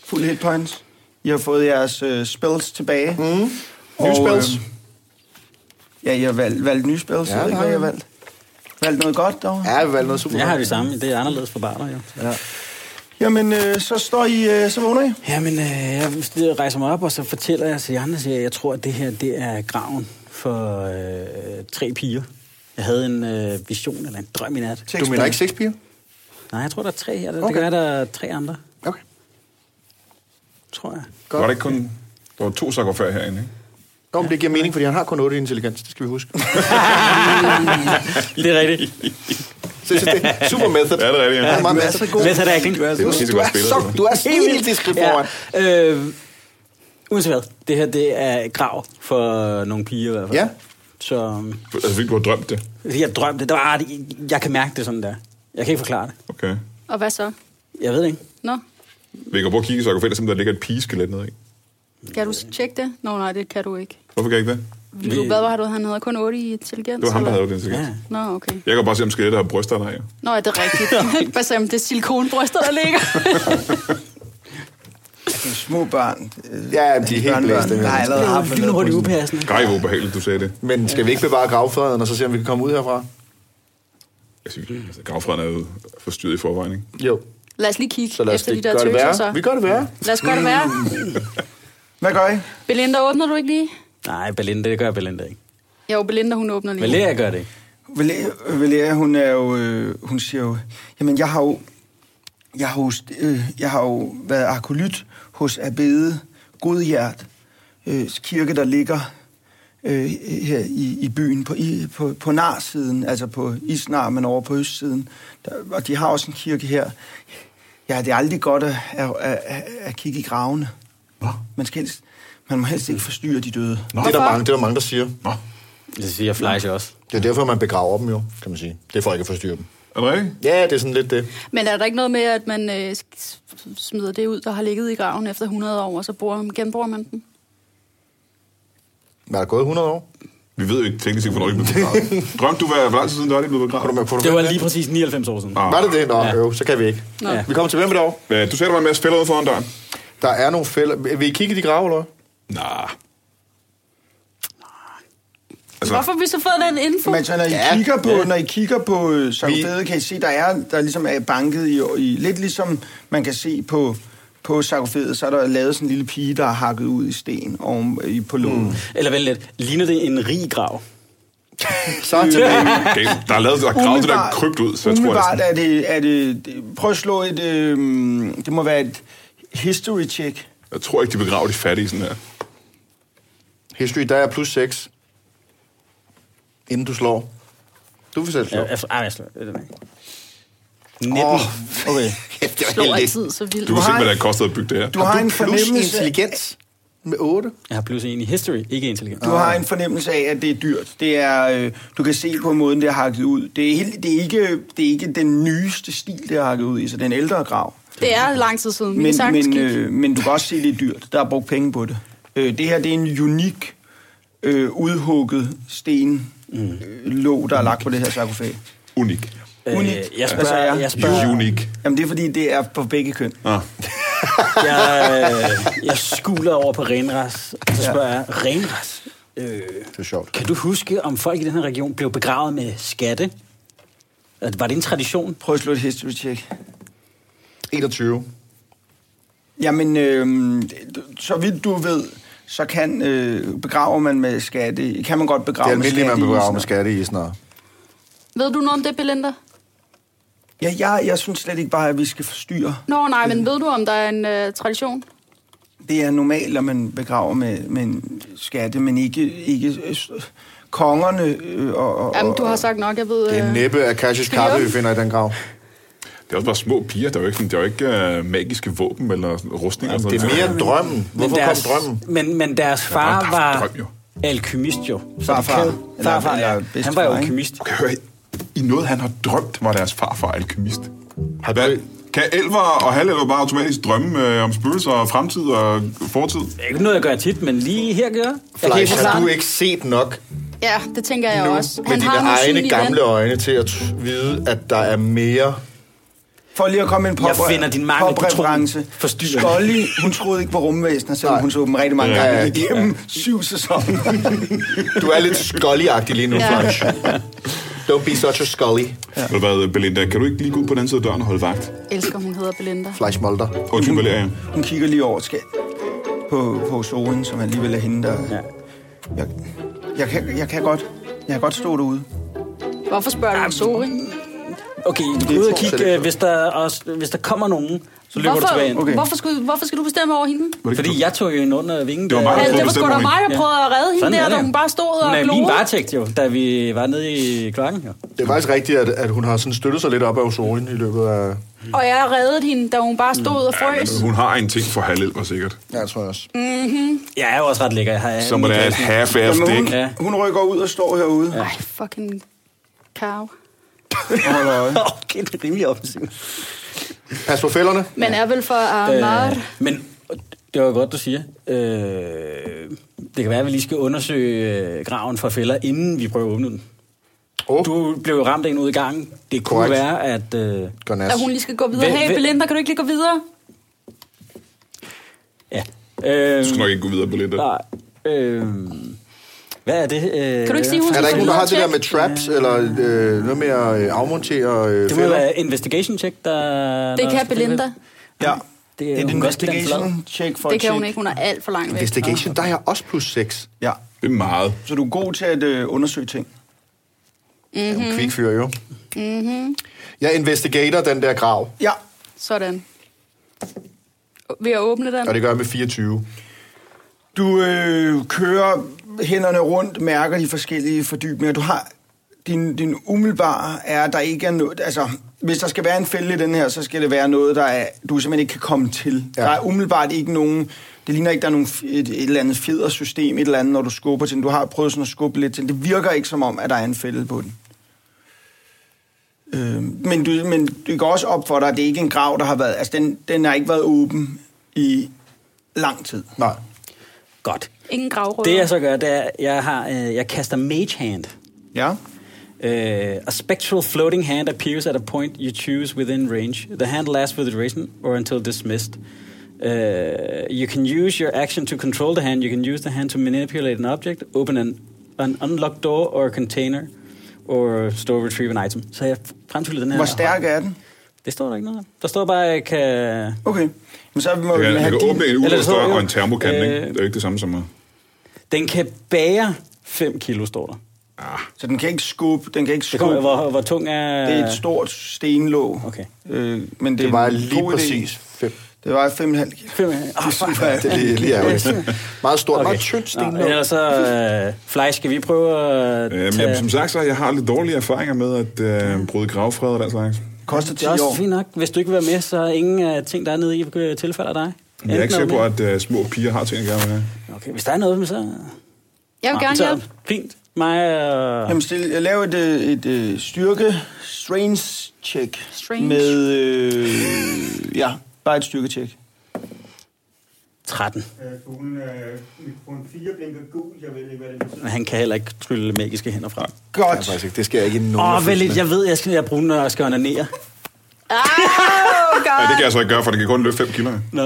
Fuld hit points. I har fået jeres spells tilbage. Nye spells. Ja, I har valgt nye spells. Ja, ikke, hvad I har valgt. Valgt noget godt dog? Ja, jeg har valgt noget super. Jeg har det samme. Det er anderledes for barter, jo. Ja. Jamen, så står I, så vågner I? Jamen, jeg rejser mig op, og så fortæller jeg til de andre, at jeg tror, at det her, det er graven for 3 piger. Jeg havde en vision eller en drøm i nat. Du mener ikke 6 piger? Nej, jeg tror, der er 3 her. Det kan være, der er 3 andre. Okay. Tror jeg. Godt. Var det ikke kun... Der var 2 sarkofager herinde, ikke? Jo, men det giver mening, fordi han har kun 8 intelligens. Det skal vi huske. Det er rigtigt. Det er super method. Ja, det er rigtigt. Ja. Han er så god. Method acting. Du er helt diskret foran. Uanset hvad. Det her, det er grav for nogle piger i hvert fald. Ja. Så... Altså, fordi du har drømt det? Jeg drømte det. Jeg kan mærke det sådan der. Jeg kan ikke forklare det. Okay. Og hvad så? Jeg ved det ikke. Nå. Vi kan prøve at kigge i sarkofagen, der ligger et pigeskelet nede, ikke? Kan du tjekke det? Nå, nej, det kan du ikke. Hvorfor kan jeg ikke det? Hvad var det? Han havde kun 8 i intelligens? Det var ham, der havde 8 i intelligens. Ja. Nå, okay. Jeg kan bare se, om skelettet har bryster der, ja. Nå, er det rigtigt? Hvad så om det er silikonbryster, der ligger? Små børn. Ja, de er helt blæste. Der har allerede haft noget hurtigt upassende. Grej, hvor behageligt, du sagde det. Men skal vi ikke bevare gravfreden, og så se, om vi kan komme ud herfra? Jeg synes, gravfreden er jo forstyrret i forvejen, ikke? Jo. Lad os lige kigge så efter de der tøser, så. Vi gør det være. Lad os gøre det være. Hvad gør I? Belinda, åbner du ikke lige? Nej, Belinda, det gør Belinda ikke. Jo, Belinda, hun åbner lige. Valeria gør det ikke. Valeria, hun er jo... hun siger jo... Jamen, jeg har jo været akolyt hos Abbede Godhjert kirke, der ligger her i byen på narsiden, altså på Isnar, men over på østsiden. Og de har også en kirke her. Ja, det er aldrig godt at kigge i gravene. Man må helst ikke forstyrre de døde. Det er der mange, der siger. Det siger Fleisch også. Det er derfor, man begraver dem jo, kan man sige. Det er for ikke at forstyrre dem. Er det rigtigt? Ja, det er sådan lidt det. Men er der ikke noget med, at man smider det ud, der har ligget i graven efter 100 år, og så genbruger man den? Er der gået 100 år? Vi ved jo ikke teknisk ikke, hvornår det blev begravet. Drømte du, hvor lang tid siden, der er det blevet begravet? Det var lige præcis 99 år siden. Var det det? Nå, så kan vi ikke. Ja. Vi kommer tilbage med det år. Du sagde, der var en masse fælder ude foran døren. Der er nogle fælder. Vil I kigge i de grave, eller? Nej. Altså, hvorfor har vi så fået den info? Men så når I kigger på sarkofaget, kan I se, der ligesom er banket i lidt ligesom man kan se på sarkofaget, så er der lavet sådan en lille pige, der er hakket ud i sten på lågen. Eller vel lidt, ligner det en rig grav? Så tilbage. Okay, der er lavet gravet det der krypt ud, så jeg tror er det prøv at slå et det må være et history check. Jeg tror ikke, de begraver de fattige sådan her. History, der er plus 6. Inden du slår. Du vil selv slå. Jeg slår. 19. Okay. Slår altid så vildt. Du kan se, hvad det kostede at bygge det her. Du har en fornemmelse plus intelligens med 8. Jeg har plus 1 i history, ikke intelligens. Du har en fornemmelse af, at det er dyrt. Det er, du kan se på måden, det er hakket ud. Det er ikke den nyeste stil, det er hakket ud i, så det er en ældre grav. Det er lang tid siden. Men du kan også se, det er dyrt. Der er brugt penge på det. Det her, det er en unik udhugget sten låg, der er lagt på det her sarkofag. Unik. Jeg spørger unik. Jamen, det er fordi, det er på begge køn. Jeg skuler over på Renras, og så spørger jeg, Renras, det er sjovt. Kan du huske, om folk i den her region blev begravet med skatte? Var det en tradition? Prøv at slå et history check. 21. Jamen, så vidt du ved, så kan begraver man med skatte. Kan man godt begrave med skatte? Det er almindeligt, man begraver med skatte i Isnar. Ved du noget om det, Belinda? Ja, jeg synes slet ikke bare, at vi skal forstyrre. Nå, nej, men ved du, om der er en tradition? Det er normalt, at man begraver med en skatte, men ikke kongerne Jamen, du har sagt nok, jeg ved... Det er næppe af Kashis kaffe, vi finder i den grav. Det er også bare små piger, der er jo ikke magiske våben eller rustninger. Det er mere drømmen. Hvorfor kom drømmen? Men deres far var alkymist jo. Farfar, ja. Han var jo alkymist. Okay, hør, i noget, han har drømt, var deres farfar alkymist. Kan elver og halvelver bare automatisk drømme om spøgelser og fremtid og fortid? Det er ikke noget, jeg gør tit, men lige her gør jeg. Fleisch, har du ikke set nok? Ja, det tænker jeg også. Han med dine egne gamle øjne til at vide, at der er mere For lige at komme en jeg finder din mangel på reference. Scully, hun troede ikke på rumvæsener, selvom hun så dem rigtig mange gange igennem 7 sæsoner. Du er lidt Scully-agtig lige nu, Flash. Don't be such a Scully. Ja. Belinda, kan du ikke lige gå ud på den anden side af døren og holde vagt? Elsker, hun hedder Belinda. Flash Mulder. Hun kigger lige over på Zoen, som alligevel er hende, der... Ja. Jeg kan godt stå derude. Hvorfor spørger du om Zoen? Okay, gå ud og kigge, hvis der kommer nogen, så løber du tilbage ind. Okay. Hvorfor skal du bestemme over hende? Fordi jeg tog jo hende under vingen. Det var mig, det var sgu da mig, der prøvede at redde hende der, da hun bare stod og glodede. Hun er min varetægt jo, da vi var nede i klokken. Jo. Det er faktisk rigtigt, at hun har sådan støttet sig lidt op af Zoen i løbet af... Og jeg reddede hende, da hun bare stod og frøs. Ja, hun har en ting for halvælver, sikkert. Ja, jeg tror jeg også. Jeg er jo også ret lækker. Så må det er et half-ass stik. Hun rykker ud og står herude. Ej, fucking cow. Okay, det er rimelig offensivt. Pas på fælderne. Men er vel for Amar. Men det var godt, du siger. Det kan være, at vi lige skal undersøge graven for fælder, inden vi prøver at åbne den. Du blev jo ramt en ud i gangen. Det kunne være, at... At hun lige skal gå videre. Hey, Belinda, kan du ikke lige gå videre? Ja. Du skal nok ikke gå videre, Belinda. Nej. Hvad er det? Kan du ikke sige, hun er der ikke nogen, der har det der med traps, eller noget med at afmontere fælder? Det må være investigation check, der... Det kan Belinda. Ja. Det er et investigation check for det kan hun ikke, hun er alt for langt væk. Investigation, der er jeg også plus 6. Ja. Det er meget. Så du er god til at undersøge ting. Mm-hmm. Ja, kvikfyr jo. Mm-hmm. Jeg investigator den der grav. Ja. Sådan. Vil jeg åbne den? Og det gør jeg med 24. Du kører hænderne rundt, mærker de forskellige fordybninger. Du har din umiddelbare er, der ikke er noget... Altså, hvis der skal være en fælde i den her, så skal det være noget, du simpelthen ikke kan komme til. Ja. Der er umiddelbart ikke nogen... Det ligner ikke, der er et eller andet fjedersystem, et eller andet, når du skubber til den. Du har prøvet sådan at skubbe lidt til den. Det virker ikke som om, at der er en fælde på den. Men det går også op for dig, at det ikke er en grav, der har været... Altså, den har ikke været åben i lang tid. Nej. Godt. Ingen gravrødder. Det jeg så gør, det er, jeg kaster Mage Hand. Ja. A spectral floating hand appears at a point you choose within range. The hand lasts for the duration or until dismissed. You can use your action to control the hand. You can use the hand to manipulate an object, open an unlocked door or a container, or store retrieve an item. Så jeg fremtryller den her. Hvor stærk er den? Det står der ikke noget. Der står bare, at jeg kan... Okay. Men så må jeg kan åbne en udløsdør og en termokan, ikke? Det er jo ikke det samme som mig. Den kan bære 5 kilo, står der. Ah. Så den kan ikke skubbe. Hvor tung er... Det er et stort stenlåg. Okay. Men det var lige præcis 5. Det var 5,5 kilo. Det er lige ærgerligt. Meget stort, meget tyndt stenlåg. Ellers så... Fleisch, skal vi prøve at tage... Som sagt, så jeg har lidt dårlige erfaringer med at bryde gravfred og den slags. Koster 10 år. Det er også fint nok. Hvis du ikke vil være med, så er ingen ting, der er nede i, tilfælder dig. Jeg er ikke sikker på, at små piger har ting at gøre med. Okay, hvis der er noget med, så... Jeg vil gerne hjælpe. Fint. Jamen, jeg laver et styrke strange check. Med... bare et styrke check. 13. Fuglen på en 4 blinker gul. Jeg ved ikke, hvad det betyder. Han kan heller ikke trylle magiske hænder fra. Godt. Ja, det skal jeg ikke i nogen. Vel lidt. Jeg ved, jeg skal bruge den, når jeg skal onanere. Ja, det kan jeg så ikke gøre, for det kan kun løfte 5 kilo. Nå,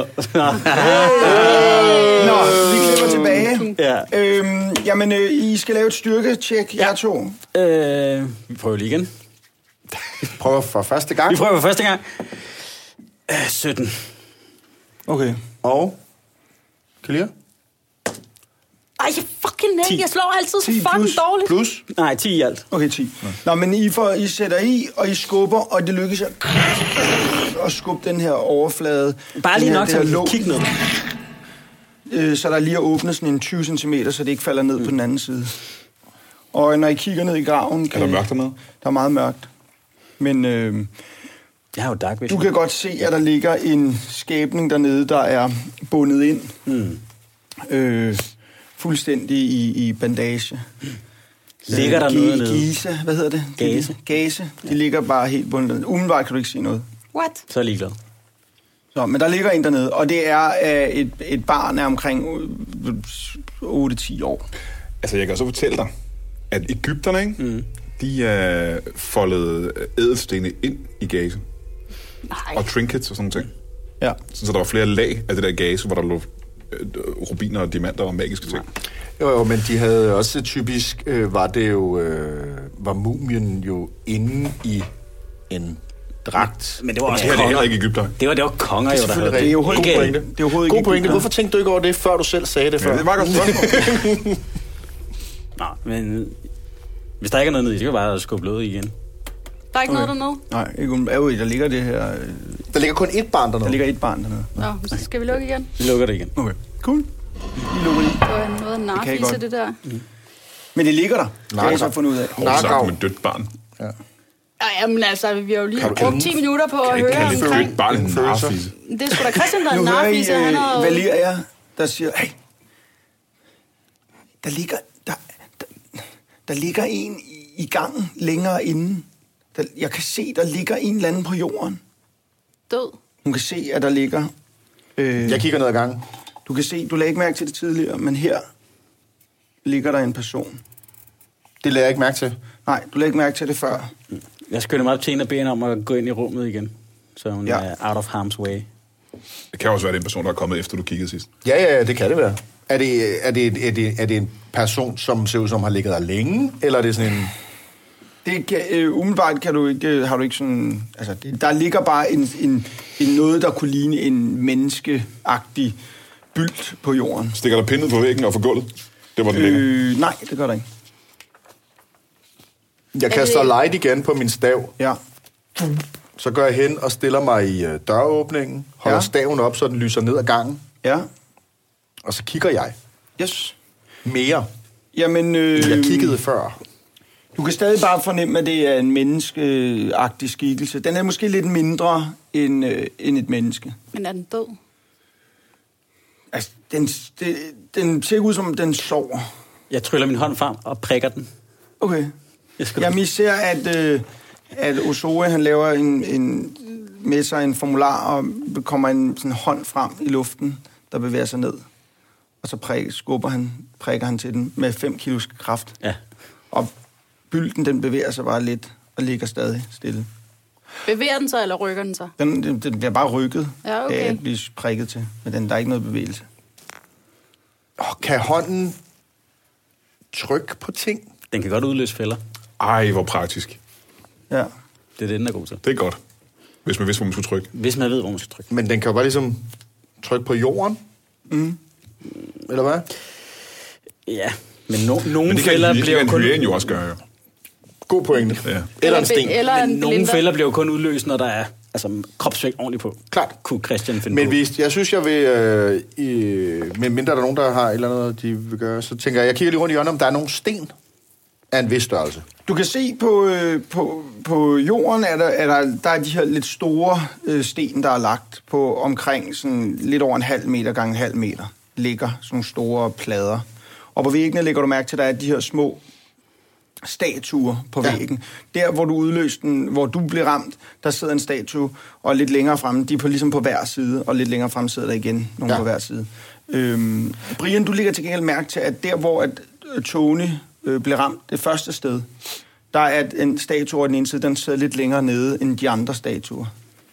vi klipper tilbage. Ja. Jamen, I skal lave et styrke-check, jer to. Vi prøver lige igen. Prøver for første gang. Vi prøver for første gang. 17. Okay. Og? Clear? Ej, jeg fucking ikke. Jeg slår altid så fucking dårligt. Plus? Nej, 10 i alt. Okay, 10. Nå, men I sætter i, og I skubber, og det lykkes at skubbe den her overflade. Bare lige nok, så vi kigge ned. Så der lige er åbnet sådan en 20 cm, så det ikke falder ned på den anden side. Og når I kigger ned i graven... Er der mørkt dernede? Der er meget mørkt. Men jeg har jo dark vision. Du kan godt se, at der ligger en skabning dernede, der er bundet ind. Fuldstændig i bandage. Ligger der noget nede? Gise, hvad hedder det? Gase. De ligger bare helt bundet. Umiddelbart kan du ikke se noget. What? Så er jeg ligeglad. Så, men der ligger en dernede, og det er et barn af omkring 8-10 år. Altså, jeg kan så fortælle dig, at Egypterne, ikke? De foldede ædelstene ind i Gaza. og trinkets og sådan noget ting. Ja. Så der var flere lag af det der gase, hvor der lå rubiner og diamanter og magiske ting. Jo, men de havde også typisk, var mumien jo inde i en dragt. Men det var også det heller ikke Egypter. Det var konger jo, der havde det. Det er jo god pointe. Hvorfor tænkte du ikke over det, før du selv sagde det før? Ja, det var godt spørgsmål. Nå, men hvis der ikke er noget nede i, så kan bare skubbe blødet igen. Der er ikke noget dernede? Nej, ikke. Der ligger det her... Der ligger kun ét barn dernede? Der ligger et barn dernede. Nå, så skal vi lukke igen? Vi lukker det igen. Okay, cool. Vi lukker det. Det var noget af narfise, det der. Men det ligger der. Det har jeg så fundet ud af. Sagt med dødt barn. Ja. Jamen altså, vi har jo lige brugt 10 minutter på at høre omkring... Kan dødt barn en narfise? Det er sgu da Christian, der er en narfise. Nu hører I Valeria, der siger, hey, der ligger en i gangen længere inden. Jeg kan se, der ligger en eller anden på jorden. Død. Hun kan se, at der ligger... Jeg kigger ned ad gangen. Du kan se, du lagde ikke mærke til det tidligere, men her ligger der en person. Det lagde jeg ikke mærke til. Nej, du lagde ikke mærke til det før. Jeg skynder mig op til en af benene om at gå ind i rummet igen. Så hun er out of harm's way. Det kan også være, det er en person, der er kommet efter, du kiggede sidst. Ja, det kan det være. Er det en person, som ser ud som har ligget der længe, eller er det sådan en... Det kan, umiddelbart kan du ikke, har du ikke sådan... Altså, der ligger bare en noget, der kunne ligne en menneskeagtig bylt på jorden. Stikker der pindet på væggen og for gulvet? Det var den ligger. Nej, det gør der ikke. Jeg kaster light igen på min stav. Ja. Så går jeg hen og stiller mig i døråbningen, holder staven op, så den lyser ned ad gangen. Ja. Og så kigger jeg. Yes. Mere. Jamen... jeg kiggede før. Du kan stadig bare fornemme, at det er en menneskeagtig skikkelse. Den er måske lidt mindre end et menneske. Men er den død? Altså, den ser ud som, den sover. Jeg tryller min hånd frem og prikker den. Okay. Jamen, I ser, at Ozoe, han laver med sig en formular, og kommer en sådan hånd frem i luften, der bevæger sig ned. Og så prikker han til den med 5 kilos kraft. Ja. Og bylden, den bevæger sig bare lidt og ligger stadig stille. Bevæger den sig, eller rykker den sig? Den bliver bare rykket af at blive prikket til, men der er ikke noget bevægelse. Kan hånden trykke på ting? Den kan godt udløse fælder. Ej, hvor praktisk. Ja. Det er det, den er god til. Det er godt, hvis man vidste, hvor man skulle trykke. Hvis man ved, hvor man skal trykke. Men den kan jo bare ligesom trykke på jorden? Eller hvad? Ja, men nogle fælder bliver kun... Det kan en jo også gøre, jo. God pointe. Ja. Eller en sten. Men nogle fælder bliver jo kun udløst, når der er kropsvægt ordentligt på. Klart. Kunne Christian finde på. Men jeg synes, jeg vil... men mindre der er nogen, der har et eller andet, de vil gøre, så tænker jeg kigger lige rundt i hjørnet, om der er nogle sten af en vis størrelse. Du kan se på jorden, der er de her lidt store sten, der er lagt på omkring sådan lidt over 0,5 meter gange 0,5 meter. Ligger sådan nogle store plader. Og på væggene lægger du mærke til, at der er de her små statuer på væggen. Der, hvor du udløste den, hvor du blev ramt, der sidder en statue, og lidt længere fremme, de er ligesom på hver side, og lidt længere fremme sidder der igen, nogle på hver side. Brian, du lægger til gengæld mærke til, at der, hvor Tony blev ramt det første sted, der er en statue over den ene side, den sidder lidt længere nede end de andre statuer.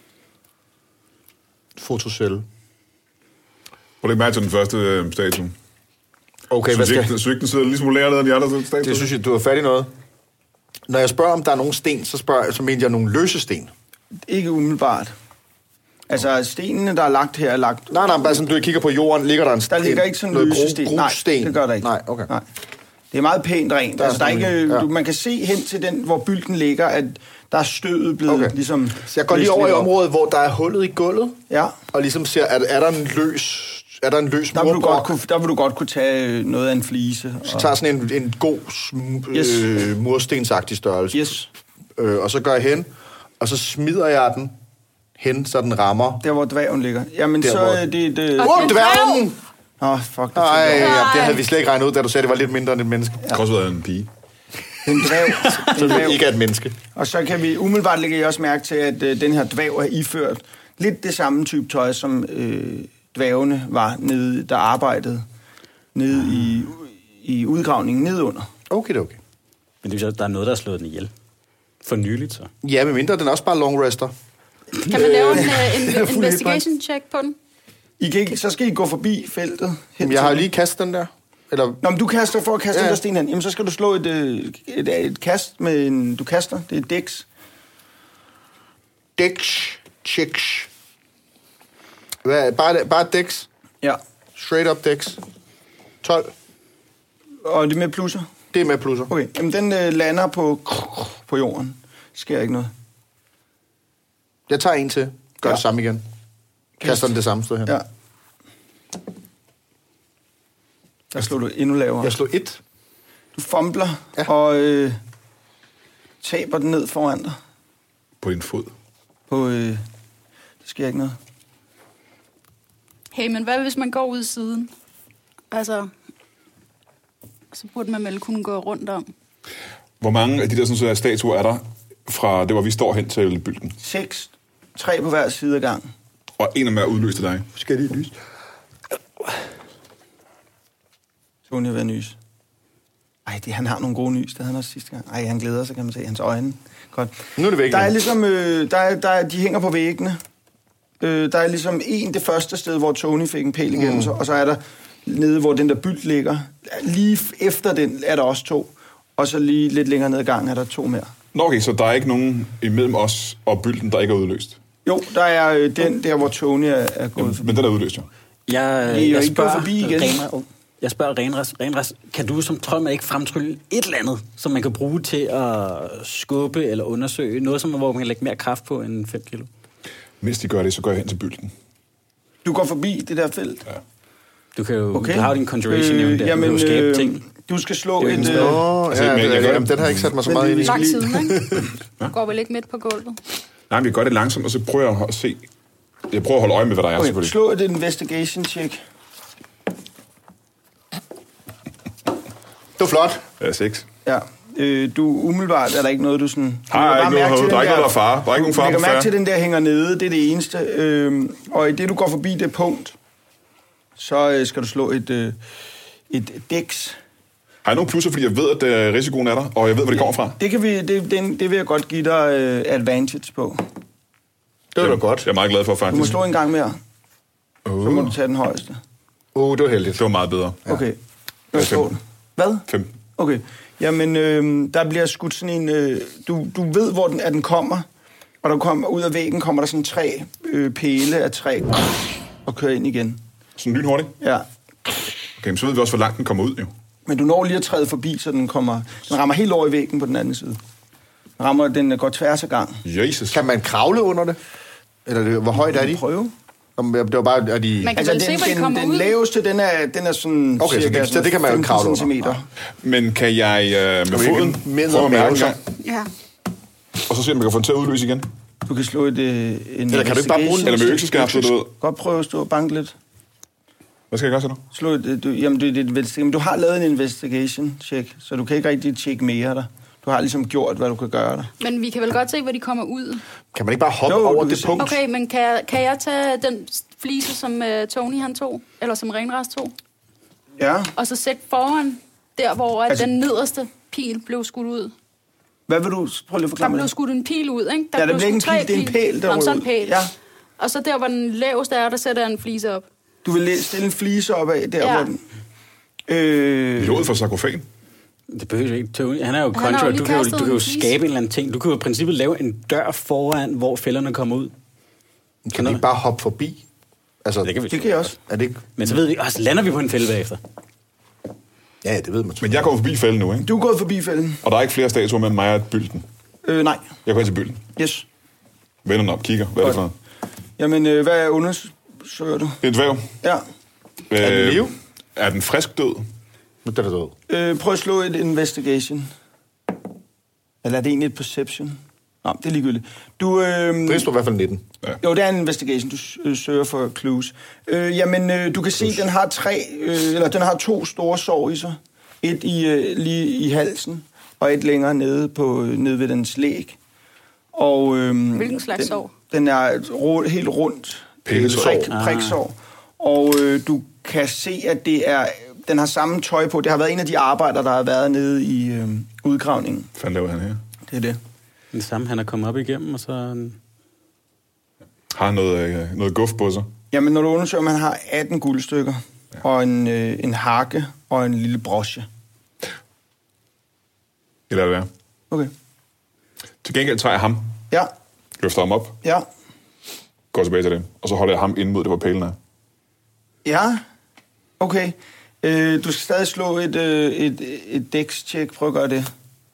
Fotocelle. Prøv lige mærke til den første statue. Okay, hvad skal... Synes ikke, den sidder ligesom længere ned end de andre statuer? Det synes jeg, du har fat i noget. Når jeg spørger, om der er nogle sten, så mener jeg nogle løse sten. Ikke umiddelbart. Altså, stenene, der er lagt her, er lagt... Nej, bare sådan, du kigger på jorden, ligger der en sten. Der ligger ikke sådan løse sten. Nej, det gør der ikke. Nej, okay. Nej. Det er meget pænt rent. Altså, der er ikke, man kan se hen til den, hvor bylden ligger, at der er stødet blevet ligesom... Så jeg går lige over i området, hvor der er hullet i gulvet. Ja. Og ligesom ser, er der en løs murbrok? Der vil du godt kunne tage noget af en flise. Så tager sådan en god murstensagtig størrelse. Yes. Og så går jeg hen, og så smider jeg den hen, så den rammer. Der, hvor dværgen ligger. Jamen, der, så er det... dværgen! Fuck. Det havde vi slet ikke regnet ud, da du sagde, det var lidt mindre end et menneske. Det kan også være en pige. En dværg. Så det ikke er et menneske. Og så kan vi umiddelbart lægge også mærke til, at den her dværg er iført lidt det samme type tøj, som dværgene var nede, der arbejdede nede i udgravningen nedunder. Okay. Men det vil sige, at der er noget, der har slået den ihjel. For nyligt, så. Ja, men mindre den er også bare long rester. Kan man lave en investigation check på den? Så skal I gå forbi feltet. Jeg har lige kastet den der. Eller... Nå, men du kaster for at kaste den der sten hen. Jamen, så skal du slå et kast med en... Du kaster. Det er dex. Dex. Checks. Bare dex? Ja. Straight up dex. 12. Og det er med plusser? Det er med plusser. Okay, jamen den lander på jorden. Sker ikke noget. Jeg tager en til. Gør det samme igen. Kaster den det samme sted hen. Ja. Der slår du endnu lavere. Jeg slår 1. Du fumbler og taber den ned foran dig. På din fod. Der sker ikke noget. Hey, men hvad hvis man går ud siden? Altså, så burde man vel kunne gå rundt om. Hvor mange af de der sådan, statuer er der fra det, hvor vi står hen til bygden? 6. 3 på hver side af gang. Og en af dem er udløst af dig. Skal de lys? Tony vil nys. Ej, han har nogle gode nys, det havde han også sidste gang. Ej, han glæder sig, kan man se. Hans øjne. Godt. Nu er det væk. Der er ligesom, de hænger på væggene. Der er ligesom det første sted, hvor Tony fik en pæl igennem sig, og så er der nede, hvor den der byld ligger. Lige efter den er der også 2. Og så lige lidt længere ned ad gangen er der 2 mere. Nå, okay, så der er ikke nogen imellem os og bylden, der ikke er udløst? Jo, der er den der, hvor Tony er gået forbi. Men den er udløst, jo. Jeg spørger forbi igen. Jeg spørger Renras, kan du som trømmer ikke fremtrylle et eller andet, som man kan bruge til at skubbe eller undersøge? Noget, hvor man kan lægge mere kraft på end 5 kilo? Mens de gør det, så går jeg hen til bylden. Du går forbi det der felt? Ja. Du kan jo du har din conjuration event der. Du kan jo skabe ting. Du skal slå den har ikke sat mig så meget ind i. Lang tid, ikke? Går vel ikke midt på gulvet? Nej, men vi gør det langsomt, og så prøver jeg at se. Jeg prøver at holde øje med, hvad der er, selvfølgelig. Slå et investigation check. Det var flot. Ja, 6. Ja. Du umiddelbart er der ikke noget, du sådan... Der er ikke noget, der er far. Der er ikke nogen far på færre. Du lægger mærke til, den der hænger nede. Det er det eneste. Og i det, du går forbi det punkt, så skal du slå et dex. Har jeg nogle plusser, fordi jeg ved, at risikoen er der, og jeg ved, hvor det kommer fra? Det vil jeg godt give dig advantage på. Det var da godt. Jeg er meget glad for, faktisk. Du må slå en gang mere. Så må du tage den højeste. Det var heldigt. Det var meget bedre. Ja. Okay. Hvad? 15. Okay. Jamen, der bliver skudt sådan en... Du ved, hvor den kommer, og der kommer ud af væggen, kommer der sådan 3 pæle af træ og kører ind igen. Sådan lynhurtigt? Ja. Okay, men så ved vi også, hvor langt den kommer ud, jo. Men du når lige at træde forbi, så den rammer helt over i væggen på den anden side. Den går tværs af gang. Jesus. Kan man kravle under det? Eller hvor højt er de? Prøve. Det var bare, er de... Man kan vel se, hvor de kommer ud? Den laveste, den er sådan okay, cirka så det kan man jo kravle under. Men kan jeg med foden prøve at mærke en gang? Ja. Og så se, om jeg kan få den til at udløse igen? Du kan slå en eller kan du ikke bare bruge den? Eller med økseskærp, så du ved? Godt prøve at stå og banke lidt. Hvad skal jeg gøre så nu? Slå du har lavet en investigation check, så du kan ikke rigtig tjekke mere der. Du har ligesom gjort, hvad du kan gøre der. Men vi kan vel godt se, hvor de kommer ud. Kan man ikke bare hoppe over det punkt? Okay, men kan jeg tage den flise, som Tony han tog? Eller som Renras tog? Ja. Og så sætte foran der, hvor den nederste pil blev skudt ud. Hvad vil du prøve at forklare? Der blev skudt en pil ud, ikke? Der blev en pil, det er en pæl, der sådan en pæl. Ja. Og så der, hvor den laveste er, der sætter jeg en flise op. Du vil stille en flise op af, der hvor den... Vi er ude for sarkofagen. Det behøver ikke. Tony, han er jo contra. Du kan jo skabe en eller anden ting. Du kan jo i princippet lave en dør foran, hvor fælderne kommer ud. Kan vi ikke bare hoppe forbi? Altså, det kan jeg også. Er det ikke? Men så ved vi, så lander vi på en fælde bagefter. Ja, det ved man. Men jeg går forbi fælden nu, ikke? Du er gået forbi fælden. Og der er ikke flere statuer mellem mig og bylden? Nej. Jeg går ind til bylden. Yes. Vender den op, kigger. Hvad er det for noget? Jamen, hvad undersøger du? Det er et dværg. Ja. Er den liv? Er den frisk død? Den er død. Prøv at slå et investigation. Eller er det egentlig et perception? Nej, det er ligegyldigt. Det står i hvert fald 19. Ja. Jo, det er en investigation. Du søger for clues. Du kan se, den har den har 2 store sår i sig. Et lige i halsen, og et længere nede ved dens læg. Og, hvilken slags sår? Den er helt rundt. Priksår. Og du kan se, at den har samme tøj på. Det har været en af de arbejdere, der har været nede i udgravningen. Hvad laver han her? Det er det. Den samme, han er kommet op igennem, og så... Har noget guf på sig? Jamen, når du undersøger, man har 18 guldstykker, og en hakke og en lille broche. Det lader det være. Okay. Til gengæld tager jeg ham. Ja. Løfter ham op. Ja. Går tilbage til det. Og så holder jeg ham ind mod det, hvor pælen er. Ja. Okay. Du skal stadig slå et dex-check. Prøv at gøre det.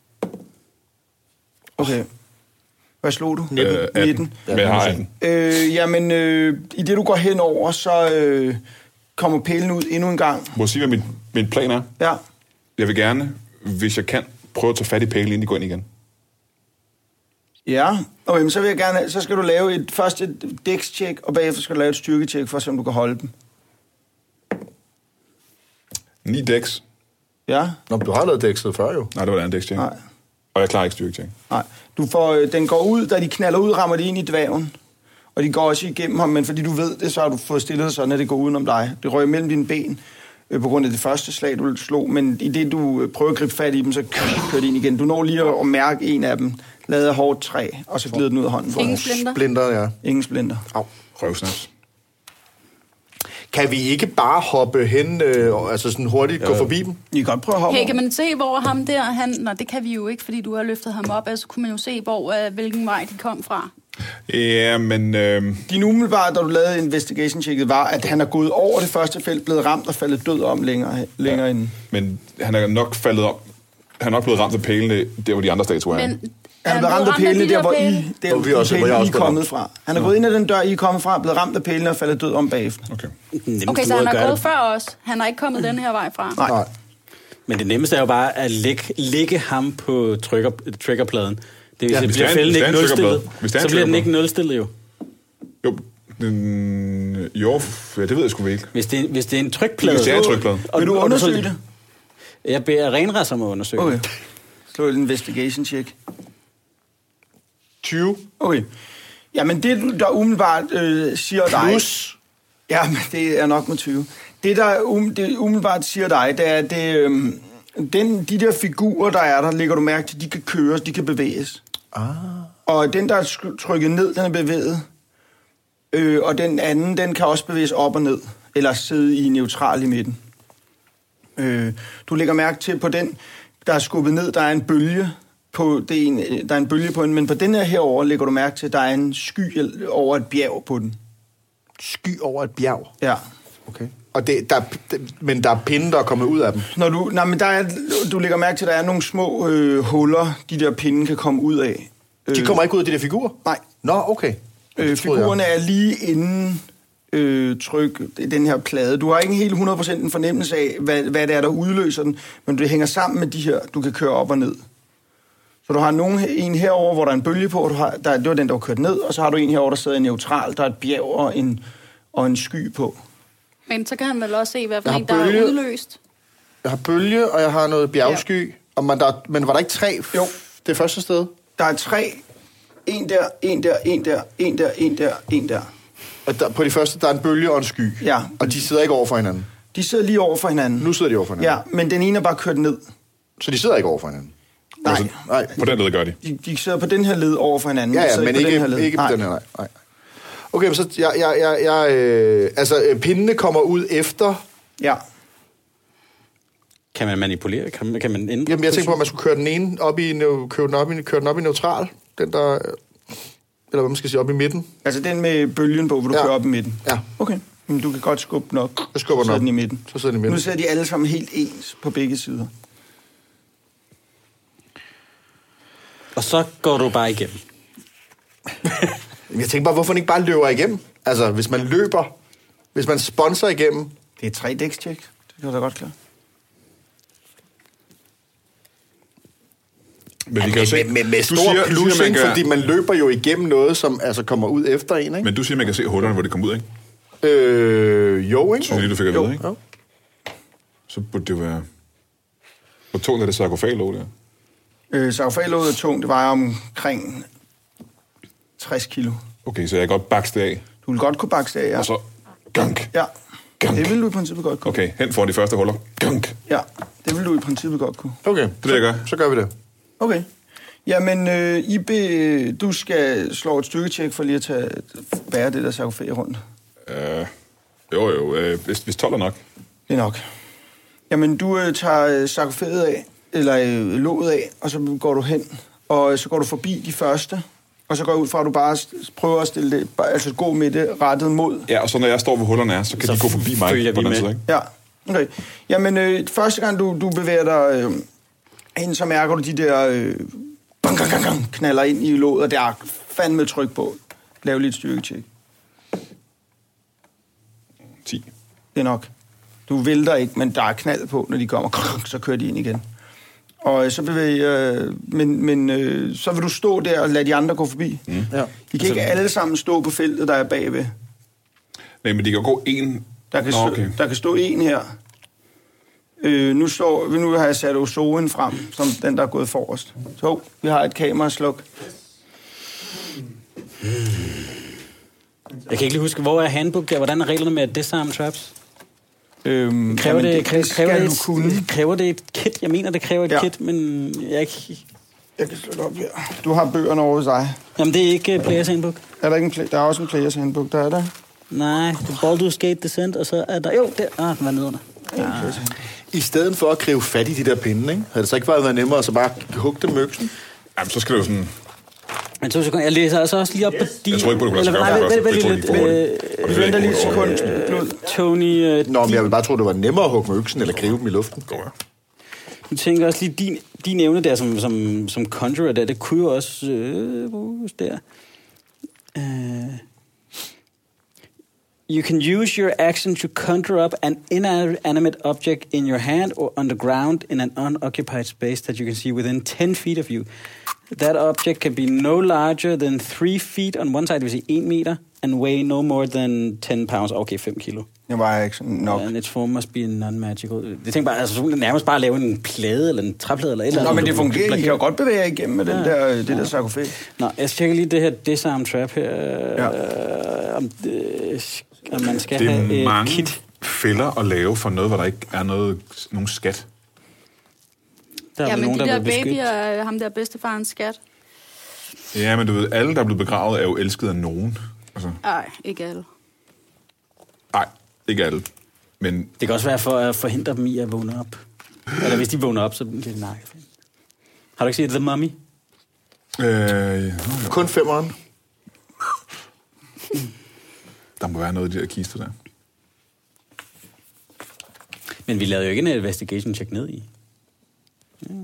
Okay. Hvad slog du? 19. Men jeg har 18. Jamen, i det du går henover, så kommer pælen ud endnu en gang. Må jeg sige, hvad min plan er? Ja. Jeg vil gerne, hvis jeg kan, prøve at tage fat i pælen, inden de går ind igen. Ja, okay, men så skal du lave først et dex-check, og bagefter skal du lave et styrke-check, for at se, om du kan holde dem. 9 dex. Ja. Nå, du har lavet dexet før jo. Nej, det var et andet dex-check. Nej. Og jeg klarer ikke styrke-check. Nej. Den går ud, da de knalder ud, rammer de ind i dværgen. Og de går også igennem ham, men fordi du ved det, så har du fået stillet dig sådan, at det går udenom dig. Det røg mellem dine ben på grund af det første slag, du slog. Men i det, du prøver at gribe fat i dem, så kører de ind igen. Du når lige at mærke en af dem, lavet af hårdt træ, og så glider den ud af hånden. Ingen splinter? Splinter, ja. Ingen splinter. Au. Røvsnaps. Kan vi ikke bare hoppe hen, altså sådan hurtigt gå forbi dem? I kan godt prøve at hoppe. Hey, kan man se, hvor ham der, Nå, det kan vi jo ikke, fordi du har løftet ham op. Altså kunne man jo se, hvilken vej de kom fra. Ja, men... Din umiddelbare, da du lavede investigation-checket, var, at han er gået over det første felt, blevet ramt og faldet død om længere inden. Men han er nok faldet om. Han er nok blevet ramt af pælene, der hvor de andre statuer er. Han er blevet ramt af pælene, der hvor I er kommet fra. Han er gået ind ad den dør, I er kommet fra, blevet ramt af pælene og faldet død om bagefter. Okay, så han er gået før os. Han har ikke kommet den her vej fra. Nej. Men det nemmeste er jo bare at lægge ham på triggerpladen. Det vil sige, bliver fælden ikke nulstillet. Så bliver den ikke nulstillet jo. Jo, det ved jeg sgu ikke. Hvis det er en trykplade. Hvis det er en trykplade. Vil du undersøge det? Jeg beder Renras om at undersøge det. Okay. Slå et investigation check. 20. Okay. Jamen det, der umiddelbart siger dig... Plus. Ja, men det er nok med 20. Det, der umiddelbart siger dig, det er, at de der figurer, der er der, lægger du mærke til, de kan køres, de kan bevæges. Og den, der er trykket ned, den er bevæget. Og den anden, den kan også bevæges op og ned. Eller sidde i neutral i midten. Du lægger mærke til, på den, der er skubbet ned, der er en bølge på der er en bølge på den, men på den her herover lægger du mærke til, at der er en sky over et bjerg på den. Sky over et bjerg? Ja. Okay. Og men der er pinde, der er kommet ud af dem? Du lægger mærke til, at der er nogle små huller, de der pinde kan komme ud af. De kommer ikke ud af de der figurer? Nej. Nå, okay. Figurerne er lige inden tryk den her plade. Du har ikke helt 100% en fornemmelse af, hvad det er, der udløser den, men det hænger sammen med de her, du kan køre op og ned. Så du har en herover, hvor der er en bølge på, det var den, der var kørt ned, og så har du en herover, der sidder neutral, der er et bjerg og en sky på. Men så kan han vel også se, hvad for en, der er udløst. Jeg har bølge, og jeg har noget bjergsky. Ja. Men var der ikke 3? Jo. Det første sted? Der er 3. En der, en der, en der, en der, en der, en der. Og på de første, der er en bølge og en sky. Ja. Og de sidder ikke over for hinanden? De sidder lige over for hinanden. Nu sidder de over for hinanden? Ja, men den ene er bare kørt ned. Så de sidder ikke over for hinanden? Nej. På den led gør de. De sidder på den her led over for hinanden. Ja, men ikke på den her, nej. Okay, men så altså pindene kommer ud efter. Ja. Kan man manipulere? Kan man ændre? Jamen, jeg tænker på, at man skulle køre den ene køre den op i neutral. Den der, eller hvad man skal sige, op i midten. Altså den med bølgen på, hvor du kører op i midten. Ja. Okay. Men du kan godt skubbe den op. Jeg skubber den op. Den i midten. Så sidder den i midten. Nu sidder de alle sammen helt ens på begge sider. Og så går du bare igennem. Jeg tænker bare, hvorfor den ikke bare løber igennem? Altså, hvis man løber, hvis man sponsor igennem. Det er 3 dækstjek. Det kan du da godt klare. Men vi kan se, med stor plus, fordi man løber jo igennem noget, som altså kommer ud efter en, ikke? Men du siger, man kan se hullerne, hvor det kommer ud, ikke? Jo, ikke? Så lige du fik at vide, ikke? Jo. Så burde det være... Hvor tungt er det sarkofag-låg der? Sarkofag-låget er tungt. Det vejer omkring 60 kilo. Okay, så jeg kan godt bakse det af? Du vil godt kunne bakse det af, ja. Og så... Gunk. Ja. Gunk. Det vil du i princippet godt kunne. Okay, hen for de første huller. Gunk. Ja, det vil du i princippet godt kunne. Okay, det vil jeg gøre. Så gør vi det. Okay. Jamen, Ibe, du skal slå et styrketjek for lige at bære det der sarkofag rundt. Hvis 12 er nok. Det er nok. Jamen, du tager sarkofaget af, eller låget af, og så går du hen, og så går du forbi de første, og så går ud fra, at du bare prøver at stille det, altså gå med det rettet mod. Ja, og så når jeg står ved hullerne så kan de gå forbi mig på den side, ikke? Ja, okay. Jamen, første gang du bevæger dig hen, så mærker du de der knaller ind i låget, og der er fandme tryk på. Lav lidt styrketjek. 10. Det er nok. Du vælter ikke, men der er knald på, når de kommer, så kører de ind igen. Og så bevæger... Men så vil du stå der og lade de andre gå forbi. Mm. Ja. De kan ikke alle sammen stå på feltet, der er bagved. Nej, men de kan gå en... Der kan stå en her. Nu har jeg sat Ozoen frem, som den, der er gået forrest. Så vi har et kamerasluk. Jeg kan ikke lige huske, hvor er handbook der? Hvordan er reglerne med disarm traps? Kræver det et kit? Jeg mener, det kræver et kit, men jeg kan slå det op her. Du har bøgerne over hos dig. Jamen, det er ikke Players Handbook. Er der ikke der er også en Players Handbook, der er der? Nej, det er Baldur's Gate Descent, og så er der... Jo, der... den var nedenunder. I stedet for at kræve fat i de der pinde, ikke? Havde det så ikke været nemmere at så bare hugge dem med øksen? Jamen, så skal det jo sådan... Men 2 sekunder, jeg læser altså også lige op på de... Jeg tror ikke på, du kan Vi venter lige et sekund. Tony... Nå, men jeg vil bare tro, det var nemmere at hugge med øksen, eller gribe dem i luften. Du tænker også lige, din evne der som conjurer der, det kunne jo også... der... You can use your action to conjure up an inanimate object in your hand or on the ground in an unoccupied space that you can see within 10 feet of you. That object can be no larger than 3 feet on one side, det vil sige 1 meter, and weigh no more than 10 pounds. Okay, 5 kilo. Det var ikke sådan nok. And its form must be non-magical. Jeg tænker bare, altså nærmest bare at lave en plade, eller en træplade, eller et eller andet. Nå, men det fungerer. I kan jo godt bevæge jer igennem med det der sarkofag. Nå, jeg tjekker lige det her disarm trap her. Om man skal have et kit. Det er mange fælder at lave for noget, hvor der ikke er nogen skat. Der er men nogen, de der babyer er ham der bedstefarens skat. Ja, men du ved, alle, der er blevet begravet, er jo elsket af nogen. Altså. Nej, ikke alle. Nej, ikke alle. Men... Det kan også være for at forhindre dem i at vågne op. Eller hvis de vågner op, så bliver det nakket. Har du ikke set The Mummy? Kun 5'eren. Der må være noget i de der kister der. Men vi lavede jo ikke en investigation check ned i. Ja.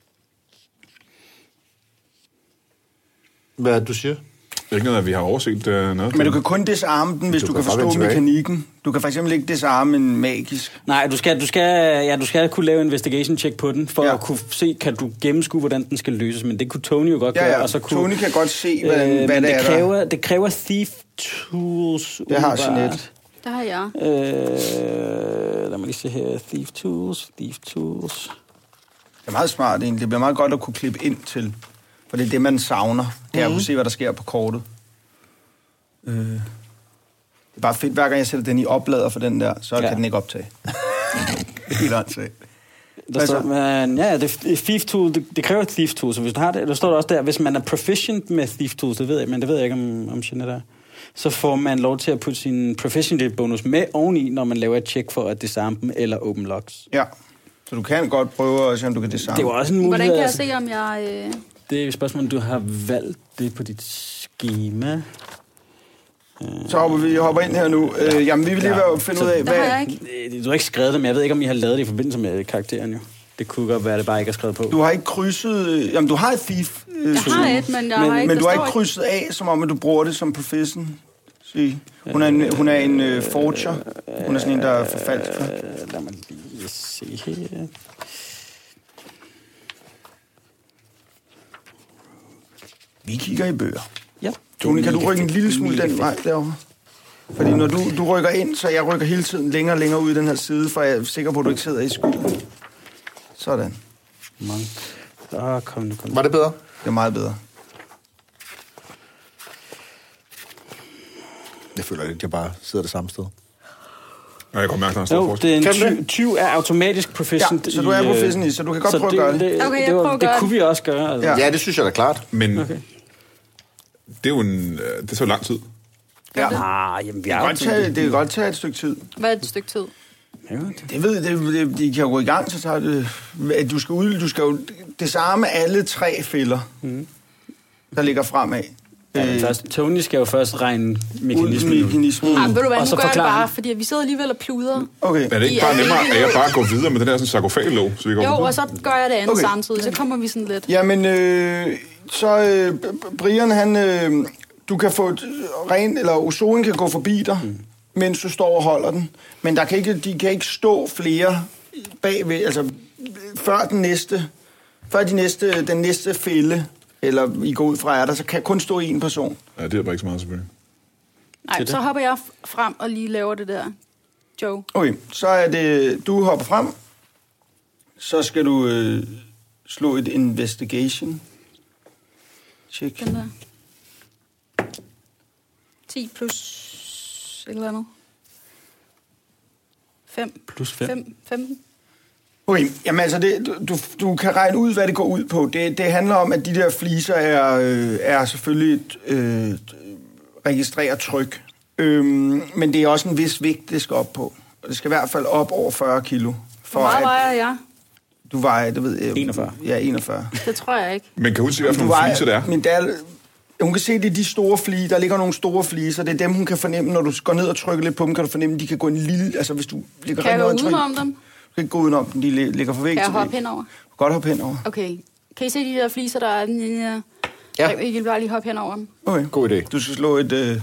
Hvad er det, du siger? Det er ikke noget, at vi har overset noget. Men du kan kun disarme den, hvis du kan forstå mekanikken. Du kan faktisk ikke disarme en magisk. Nej, du skal kunne lave en investigation check på den, for at kunne se, kan du gennemskue, hvordan den skal løses. Men det kunne Tony jo godt gøre. Ja. Og så kunne, Tony kan godt se, hvad det er. Det kræver thief tools. Det har Jeanette. Det har jeg. Lad mig lige se her. Thief tools. Det er meget smart egentlig. Det bliver meget godt at kunne klippe ind til. For det er det, man savner. Det er at kunne se, hvad der sker på kortet. Det er bare fedt, hver gang jeg sætter den i oplader for den der, så kan den ikke optage. Helt åndssvagt. Der står, det er thief tool, det kræver thief tool, så hvis du har det, der står der også der, hvis man er proficient med thief tools, det ved jeg, men det ved jeg ikke, om Jeanette er, så får man lov til at putte sin proficiency bonus med oveni, når man laver et check for at disarme dem eller open locks. Ja, så du kan godt prøve at se, om du kan disarme. Det var også en mulighed. Hvordan kan jeg se, om jeg... Det er et spørgsmål, om du har valgt det på dit schema. Så hopper ind her nu. Jamen, vi vil lige finde ud af, hvad... Du har ikke skrevet det, men jeg ved ikke, om I har lavet det i forbindelse med karakteren, jo. Det kunne godt være, at det bare ikke er skrevet på. Du har ikke krydset... Jamen, du har et thief. Jeg har et, men jeg har ikke... Men du har ikke krydset af, som om, at du bruger det som profession. Hun er en forger. Hun er sådan en, der er forfalsker. Lad mig lige se her... Vi kigger i bøger. Ja. Tony, kan du rykke en lille smule den vej derovre? Fordi når du rykker ind, så jeg rykker hele tiden længere og længere ud i den her side, for jeg er sikker på, at du ikke sidder i skylden. Sådan. Kom. Var det bedre? Det er meget bedre. Jeg føler ikke, at jeg bare sidder det samme sted. Ja, jeg kan mærke, at der det er en 20 er automatisk proficient. Ja, så du er proficient i, så du kan godt prøve at gøre det. Okay, jeg prøver det kunne vi også gøre. Altså. Ja, det synes jeg da klart. Men det er jo det er så lang tid. Ja. Jamen, det kan godt tage et stykke tid. Hvad er et stykke tid? De kan jo gå i gang, så tager det... Du skal jo desarme alle 3 fælder, der ligger fremad. Tony skal jo først regne mekanismen ud. Ved du hvad, nu gør det bare, fordi vi sidder alligevel og pluder. Okay. Er det ikke bare nemmere, at jeg bare går videre med den der sarkofaglåg? Så vi går og så gør jeg det andet samtidig, så kommer vi sådan lidt. Jamen, Brian, han... Du kan få ren, eller Ozoen kan gå forbi dig, mens du står og holder den. Men de kan ikke stå flere bagved, altså før den næste fælde, eller I går ud fra der, så kan kun stå én person. Ja, det er bare ikke så meget selvfølgelig. Nej, så hopper jeg frem og lige laver det der, Joe. Okay, så er det, du hopper frem, så skal du slå et investigation. Check. Den der. 10 plus et eller andet. 5. Plus 5. 15. Okay, jamen altså, du kan regne ud, hvad det går ud på. Det handler om, at de der fliser er selvfølgelig registreret tryk. Men det er også en vis vægt, det skal op på. Det skal i hvert fald op over 40 kilo. Hvor meget vejer jeg? Du vejer, det ved jeg. 41. Ja, 41. Det tror jeg ikke. Men kan hun se, hvad for nogle fliser det er? Men hun kan se, det er de store fliser. Der ligger nogle store fliser. Det er dem, hun kan fornemme. Når du går ned og trykker lidt på dem, kan du fornemme, de kan gå en lille... Altså, hvis du ligger kan jeg gå udenom dem? Du kan ikke gå udenom dem. De ligger for væk. Kan jeg hoppe henover? Du kan godt hoppe henover. Okay. Kan I se de der fliser, der er den ene? Ja. Jeg vil bare lige hoppe henover dem. Okay. God idé. Du skal slå et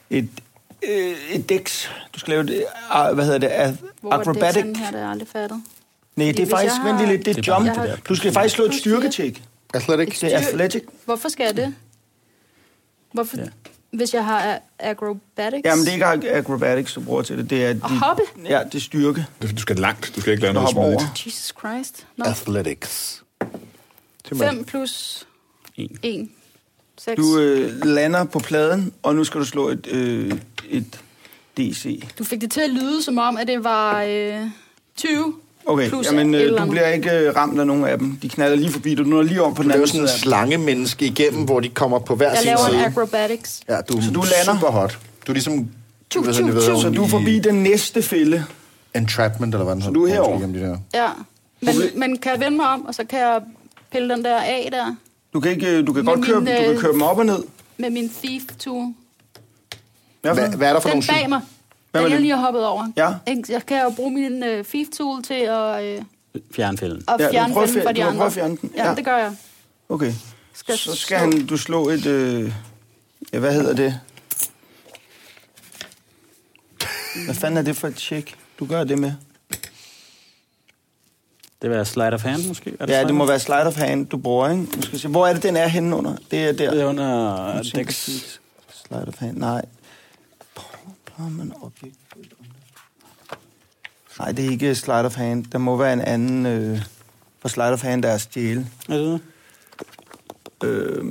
dex. Du skal lave det... Hvad hedder det? Acrobatic. Hvor er her, det er aldrig fattet? Nej, det er faktisk... Vent lidt, det er jump. Du skal faktisk slå et styrketjek. Athletic. Det er athletic. Hvorfor skal jeg det? Hvorfor? Ja. Hvis jeg har acrobatics? Jamen, det er ikke acrobatics, du bruger til det. Det er hoppe? Ja, det er styrke. Du skal langt. Du skal ikke lave noget smidigt. Jesus Christ. No. Athletics. 5 plus 1. 6. Du lander på pladen, og nu skal du slå et DC. Du fik det til at lyde som om, at det var 20. Okay, jamen du bliver ikke ramt af nogen af dem. De knalder lige forbi dig. Du når lige om på den anden side. Du er sådan en slangemenneske igennem, hvor de kommer på hver sin side. Jeg laver acrobatics. Ja, så du lander super hot. Du er ligesom... Så du er forbi den næste fælde. Entrapment, eller hvad den hedder. Så du er herovre. Ja, men kan jeg vende mig om, og så kan jeg pille den der af der? Du kan godt køre dem op og ned. Med min thief tool. Hvad er der for nogle... Den bag mig. Den jeg lige har hoppet over. Ja. Jeg kan jo bruge min thief tool til at... fjerne fælden. Og fjerne fælden fra de andre. Prøve at fjerne den. Ja, det gør jeg. Okay. Så skal du slå et... hvad hedder det? Hvad fanden er det for et check? Du gør det med. Det vil være slide of hand, måske? Ja, det må være slide of hand, du bruger, ikke? Du skal se, hvor er det, den er henne under? Det er der. Det er under Dex. Slide of hand, nej. Nej, det er ikke slide of hand. Der må være en anden... for slide of hand, der er stjæle. Er det det?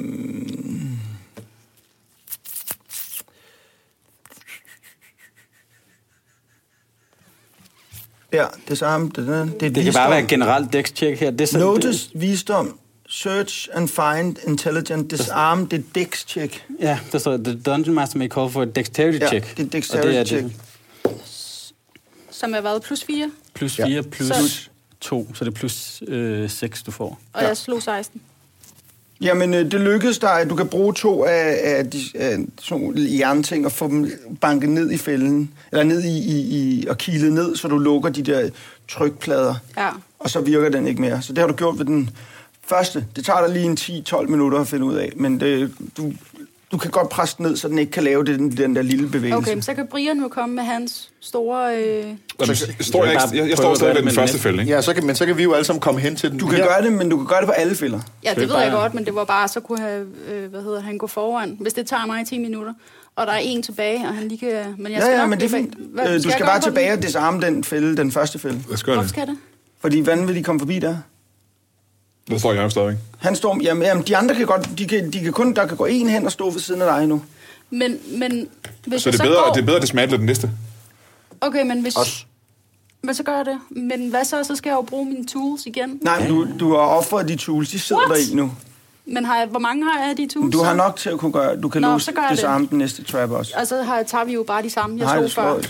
Ja, det samme. Det kan bare være generelt dex-check her. Det er Notice, visdom, search and find, intelligent, disarm, det er dex-check. Ja, der står, the Dungeon Master may call for a dexterity check. Ja, det er dexterity check. Som er været plus 4? Plus 4, plus 2, så det er plus 6, du får. Og jeg slog 16. Jamen, det lykkedes dig, at du kan bruge 2 af de jernting og få dem banket ned i fælden, eller ned i og kilet ned, så du lukker de der trykplader. Ja. Og så virker den ikke mere. Så det har du gjort ved den første. Det tager dig lige en 10-12 minutter at finde ud af, men du kan godt presse ned, så den ikke kan lave den der lille bevægelse. Okay, men så kan Brian nu komme med hans store... Jeg står stadig ved den første fælde, ikke? Ja, så kan vi jo alle sammen komme hen til den. Du kan gøre det, men du kan gøre det på alle fælder. Ja, det ved jeg godt, men det var bare, så kunne han gå foran. Hvis det tager mig 10 minutter, og der er en tilbage, og han lige kan... Men jeg skal men det er fint. Du skal bare tilbage og disarme den første fælde. Hvorfor skal det? Fordi hvordan vil de komme forbi der? Der står jeg stadig. Han står... Jamen, de andre kan godt... Der kan gå en hen og stå ved siden af dig nu. Men hvis så det er bedre at dismantle den næste? Okay, men hvis... Men så gør jeg det. Men hvad så? Så skal jeg jo bruge mine tools igen. Nej, du har offret de tools. De sidder der i nu. Men hvor mange har jeg af de tools? Du har nok til at kunne gøre... Du kan låse det samme den næste trap også. Altså tager vi jo bare de samme, jeg slog før.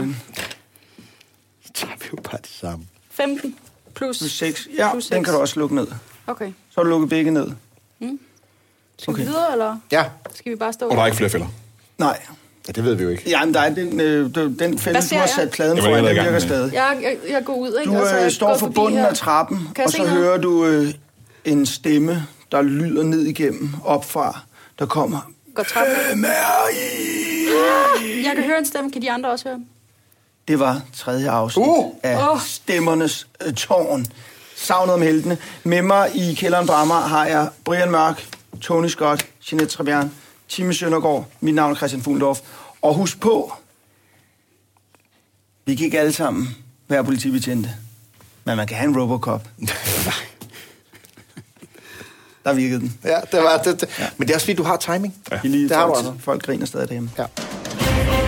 Tager vi jo bare det samme. 15 plus 6. Ja, plus 6. Den kan du også lukke ned. Okay. Så har du lukket begge ned. Skal vi videre, eller? Ja. Skal vi bare stå? Og der er ikke flere fælder? Nej. Ja, det ved vi jo ikke. Jamen, der er den fælde, du har sat pladen foran, den virker stadig. Jeg går ud, ikke? Du altså, står for bunden af trappen, og så hører du en stemme, der lyder ned igennem, opfra. Der kommer... Hvem er I? Jeg kan høre en stemme. Kan de andre også høre? Det var 3. afsnit af Stemmernes Tårn. Savnet om heltene. Med mig i kælderen på Amager har jeg Brian Mørk, Tony Scott, Jeanette Trevian, Timmy Søndergaard, mit navn er Christian Fuglendorf. Og husk på, vi kan ikke alle sammen være politibetjente, men man kan have en Robocop. Der virkede den. Ja, det var det. Ja. Men det er også fordi, du har timing. Ja. Det har du altså. Folk griner stadig derhjemme. Ja.